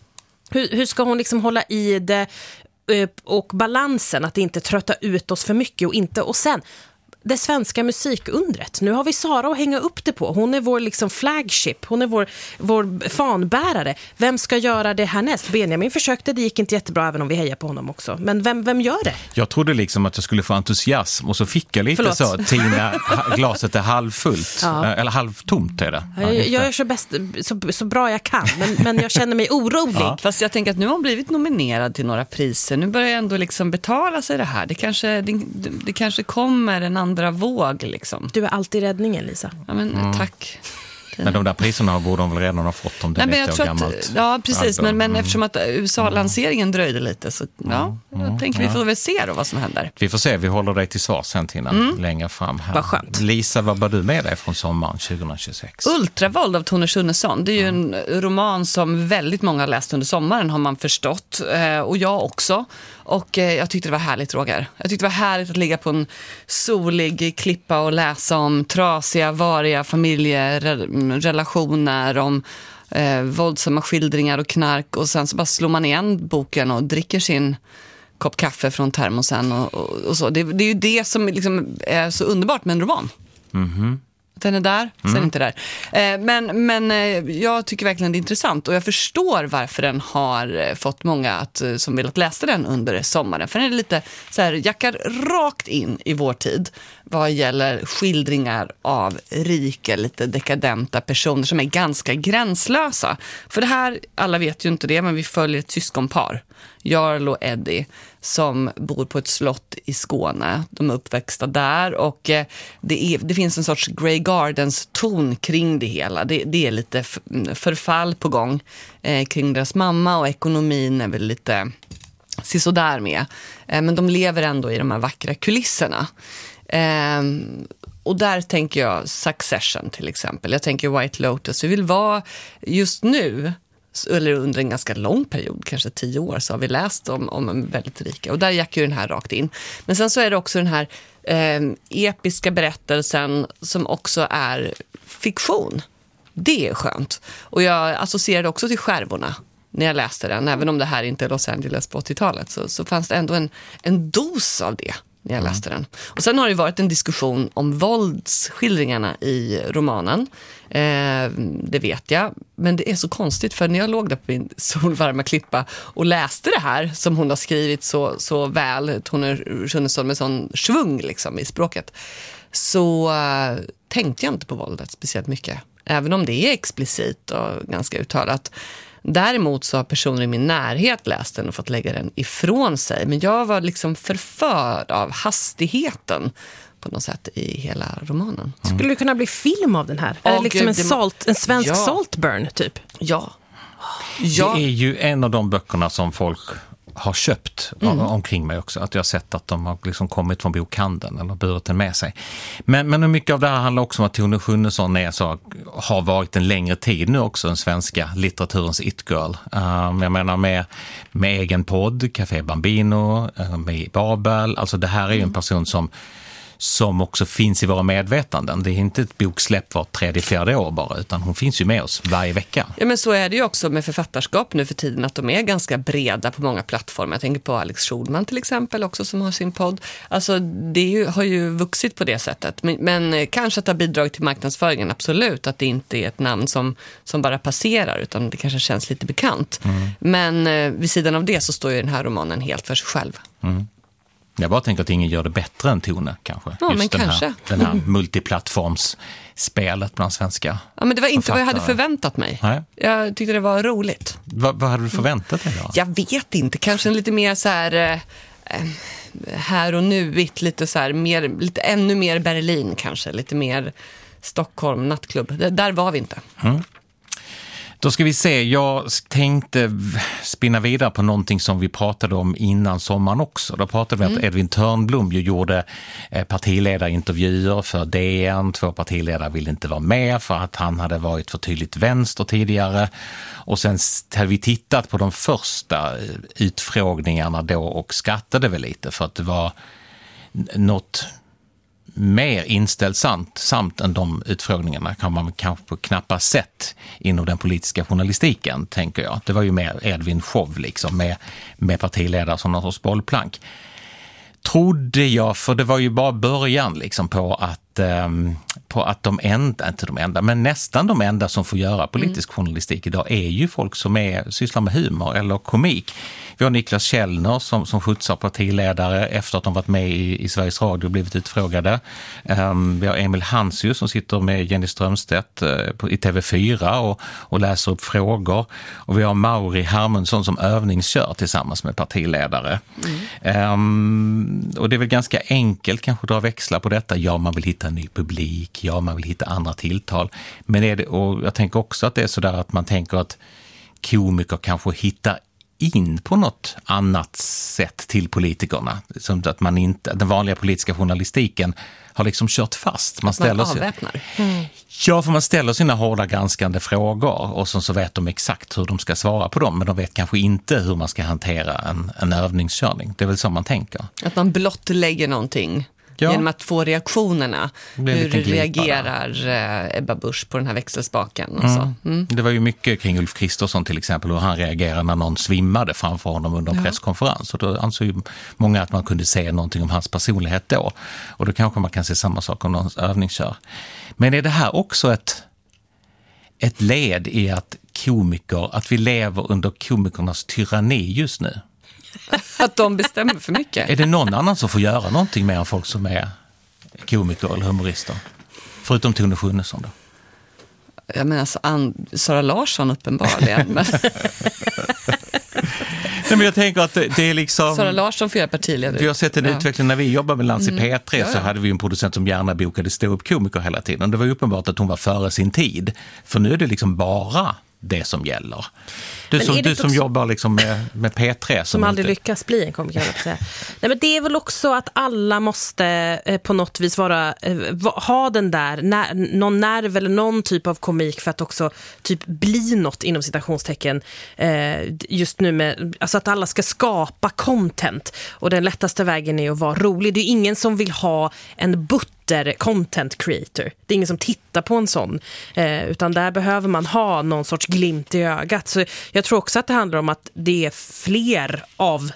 hur ska hon liksom hålla i det och balansen, att inte trötta ut oss för mycket och sen det svenska musikundret. Nu har vi Sara att hänga upp det på. Hon är vår liksom flagship. Hon är vår fanbärare. Vem ska göra det härnäst? Benjamin försökte, det gick inte jättebra även om vi hejar på honom också. Men vem gör det? Jag trodde liksom att jag skulle få entusiasm och så fick jag lite så. Tina, glaset är halvfullt. Eller halvtomt är det. Jag gör så bra jag kan. Men jag känner mig orolig. Fast jag tänker att nu har hon blivit nominerad till några priser. Nu börjar jag ändå liksom betala sig det här. Det kanske kommer en andra våg liksom. Du är alltid räddningen, Lisa. Ja, men tack. Men de där priserna borde de väl redan ha fått om det är ett år gammalt. Ja, precis. Men eftersom att USA-lanseringen dröjde lite så jag tänker vi får väl se då vad som händer. Vi får se, vi håller dig till svar sen, Tina, längre fram här. Vad skönt. Lisa, vad bär du med dig från sommaren 2026? Ultravåld av Tone Schunnesson. Det är ju en roman som väldigt många har läst under sommaren, har man förstått. Och jag också. Och jag tyckte det var härligt, Roger. Jag tyckte det var härligt att ligga på en solig klippa och läsa om trasiga, variga familjerelationer, om våldsamma skildringar och knark. Och sen så bara slår man igen boken och dricker sin kopp kaffe från termosen och så. Det är ju det som liksom är så underbart med en roman. Den är där, sen inte där. Men jag tycker verkligen det är intressant. Och jag förstår varför den har fått många som vill att läsa den under sommaren. För den är lite så här, jackar rakt in i vår tid vad gäller skildringar av rika, lite dekadenta personer som är ganska gränslösa. För det här, alla vet ju inte det, men vi följer ett syskonpar, Jarl och Eddie, som bor på ett slott i Skåne. De är uppväxta där och det finns en sorts Grey Gardens-ton kring det hela. Det är lite förfall på gång kring deras mamma, och ekonomin är väl lite sisådär med. Men de lever ändå i de här vackra kulisserna. Och där tänker jag Succession till exempel. Jag tänker White Lotus. Vi vill vara just nu, eller under en ganska lång period, kanske 10 år, så har vi läst om en väldigt rika. Och där gick ju den här rakt in. Men sen så är det också den här episka berättelsen som också är fiktion. Det är skönt. Och jag associerade också till Skärvorna när jag läste den. Även om det här inte är Los Angeles på 80-talet så fanns det ändå en dos av det när jag läste den. Och sen har det varit en diskussion om våldsskildringarna i romanen. Det vet jag. Men det är så konstigt, för när jag låg där på min solvarma klippa och läste det här som hon har skrivit så väl, Tone Schunnesson, med sån svung liksom i språket, så tänkte jag inte på våldet speciellt mycket. Även om det är explicit och ganska uttalat. Däremot så har personer i min närhet läst den och fått lägga den ifrån sig. Men jag var liksom förförd av hastigheten på något sätt i hela romanen. Skulle det kunna bli film av den här? Eller liksom en svensk Saltburn typ? Ja. Det är ju en av de böckerna som folk har köpt omkring mig också. Att jag har sett att de har liksom kommit från bokhandeln eller burit den med sig. Men mycket av det här handlar också om att Tone Schunnesson har varit en längre tid nu också den svenska litteraturens it-girl. Jag menar med egen podd, Café Bambino, med Babel. Alltså det här är ju en person som också finns i våra medvetanden. Det är inte ett boksläpp var 3-4 år bara, utan hon finns ju med oss varje vecka. Ja, men så är det ju också med författarskap nu för tiden, att de är ganska breda på många plattformar. Jag tänker på Alex Schulman till exempel också, som har sin podd. Alltså har ju vuxit på det sättet. Men kanske att det har bidragit till marknadsföringen, absolut. Att det inte är ett namn som bara passerar, utan det kanske känns lite bekant. Men vid sidan av det så står ju den här romanen helt för sig själv. Jag bara tänker att ingen gör det bättre än Tone kanske. Ja, just men kanske. Den här multiplattformsspelet bland svenska. Ja, men det var inte författare. vad jag hade förväntat mig. Nej. Jag tyckte det var roligt. Vad hade du förväntat dig då? Jag vet inte, kanske en lite mer så här och nuigt, lite så här lite ännu mer Berlin kanske, lite mer Stockholm nattklubb. Där var vi inte. Då ska vi se, jag tänkte spinna vidare på någonting som vi pratade om innan sommaren också. Då pratade vi att Edvin Törnblom ju gjorde partiledarintervjuer för DN. 2 partiledare ville inte vara med för att han hade varit för tydligt vänster tidigare. Och sen hade vi tittat på de första utfrågningarna då och skrattade väl lite för att det var något mer inställsamt än de utfrågningarna kan man kanske knappast sett inom den politiska journalistiken, tänker jag. Det var ju mer Edvin show liksom, med partiledare som någon sorts bollplank. Trodde jag, för det var ju bara början liksom på att de enda, inte de enda, men nästan de enda som får göra politisk journalistik idag är ju folk som sysslar med humor eller komik. Vi har Niklas Källner som skjutsar partiledare efter att de varit med i Sveriges Radio och blivit utfrågade. Vi har Emil Hansius som sitter med Jenny Strömstedt i TV4 och läser upp frågor. Och vi har Mauri Hermundsson som övningskör tillsammans med partiledare. Och det är väl ganska enkelt kanske att dra växlar på detta. Ja, man vill hitta en ny publik. Ja, man vill hitta andra tilltal. Men och jag tänker också att det är sådär att man tänker att komiker kanske hittar in på något annat sätt till politikerna. Som att man inte, den vanliga politiska journalistiken har liksom kört fast. Man avväpnar. Ja, för man ställer sina hårda granskande frågor och så vet de exakt hur de ska svara på dem, men de vet kanske inte hur man ska hantera en övningskörning. Det är väl så man tänker. Att man blottlägger någonting. Ja. Genom att få reaktionerna. Hur reagerar Ebba Busch på den här växelspaken och så. Det var ju mycket kring Ulf Kristersson till exempel, hur han reagerade när någon svimmade framför honom under en presskonferens. Och då ansåg ju många att man kunde se någonting om hans personlighet då. Och då kanske man kan se samma sak om någons övningskör. Men är det här också ett led i att vi lever under komikernas tyranni just nu? Att de bestämmer för mycket. Är det någon annan som får göra någonting mer än folk som är komiker eller humorister? Förutom Tone Schunnesson då? Jag menar Sara Larsson uppenbarligen. Nej, men jag tänker att det är liksom... Sara Larsson får göra partiledare. Vi har sett en utveckling när vi jobbade med Lans i P3 så hade vi en producent som gärna bokade stå-upp-komiker hela tiden. Det var ju uppenbart att hon var före sin tid. För nu är det liksom bara det som gäller. Du som jobbar liksom med P3 som aldrig lyckas bli en komiker. Nej, men det är väl också att alla måste på något vis ha den där någon nerv eller någon typ av komik för att också typ bli något inom citationstecken just nu med, alltså att alla ska skapa content och den lättaste vägen är att vara rolig. Det är ingen som vill ha en content creator. Det är ingen som tittar på en sån. Utan där behöver man ha någon sorts glimt i ögat. Så jag tror också att det handlar om att det är fler av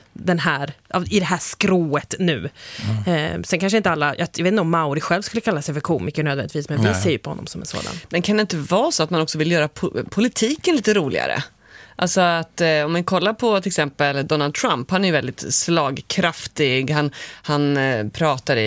i det här skrået nu. Sen kanske inte alla, jag vet inte om Mauri själv skulle kalla sig för komiker nödvändigtvis, men vi ser ju på honom som en sådan. Men kan det inte vara så att man också vill göra politiken lite roligare? Alltså att om man kollar på till exempel Donald Trump, han är ju väldigt slagkraftig, han pratar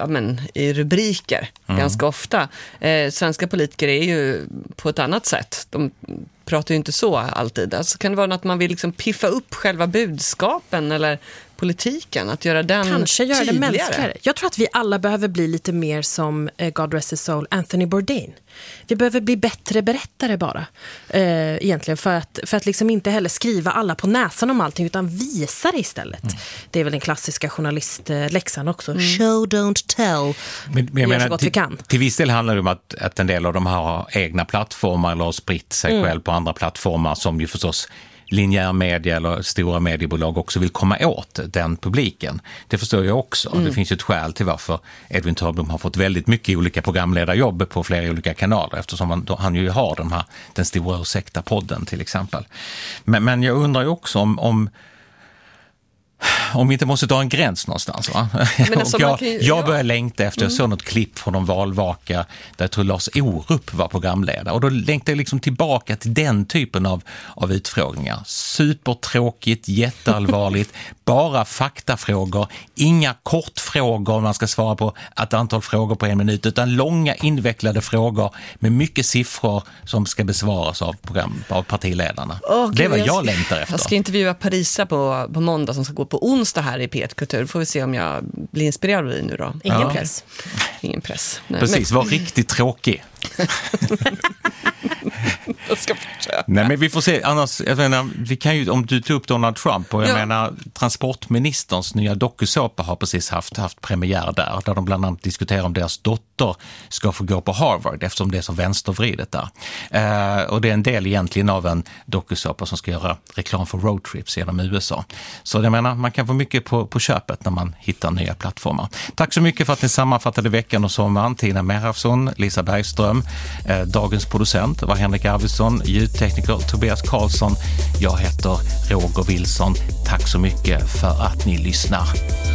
i rubriker ganska ofta. Svenska politiker är ju på ett annat sätt, de pratar ju inte så alltid. Alltså kan det vara att man vill liksom piffa upp själva budskapen eller politiken, att göra den kanske göra det tydligare. Mänskligare. Jag tror att vi alla behöver bli lite mer som God rest his soul, Anthony Bourdain. Vi behöver bli bättre berättare bara. Egentligen för att liksom inte heller skriva alla på näsan om allting utan visa det istället. Det är väl den klassiska journalistläxan också. Show, don't tell. Men jag menar, till viss del handlar det om att en del av de här har egna plattformar eller har spritt sig själv på andra plattformar som ju förstås linjär media eller stora mediebolag också vill komma åt den publiken. Det förstår jag också. Det finns ju ett skäl till varför Edvin Törnblom har fått väldigt mycket olika programledarjobb på flera olika kanaler eftersom han ju har den stora ursäkta podden till exempel. Men jag undrar ju också om om vi inte måste dra en gräns någonstans, va? Men alltså, jag började längta efter, jag såg något klipp från de valvaka där jag tror Lars Orup var programledare, och då längtade jag liksom tillbaka till den typen av utfrågningar. Supertråkigt, jätteallvarligt, bara faktafrågor, inga kortfrågor man ska svara på ett antal frågor på 1 minut, utan långa invecklade frågor med mycket siffror som ska besvaras av partiledarna. Det var jag längtar efter. Jag ska intervjua Parisa på måndag som ska gå på onsdag här i P1 Kultur. Får vi se om jag blir inspirerad av det nu då. Ingen press. Ingen press. Nej, precis, var riktigt tråkig. Jag ska försöka. Nej, men vi får se. Annars, jag menar, vi kan ju, om du tog upp Donald Trump, och jag menar, transportministerns nya dokusåpa har precis haft premiär där de bland annat diskuterar om deras dotter ska få gå på Harvard, eftersom det är så vänstervridet där. Och det är en del egentligen av en dokusåpa som ska göra reklam för roadtrips genom USA. Så jag menar, man kan få mycket på köpet när man hittar nya plattformar. Tack så mycket för att ni sammanfattade veckan och sommaren. Tina Merafsson, Lisa Bergström, dagens producent var Henrik Arvidsson, ljudtekniker Tobias Karlsson. Jag heter Roger Wilson. Tack så mycket för att ni lyssnar.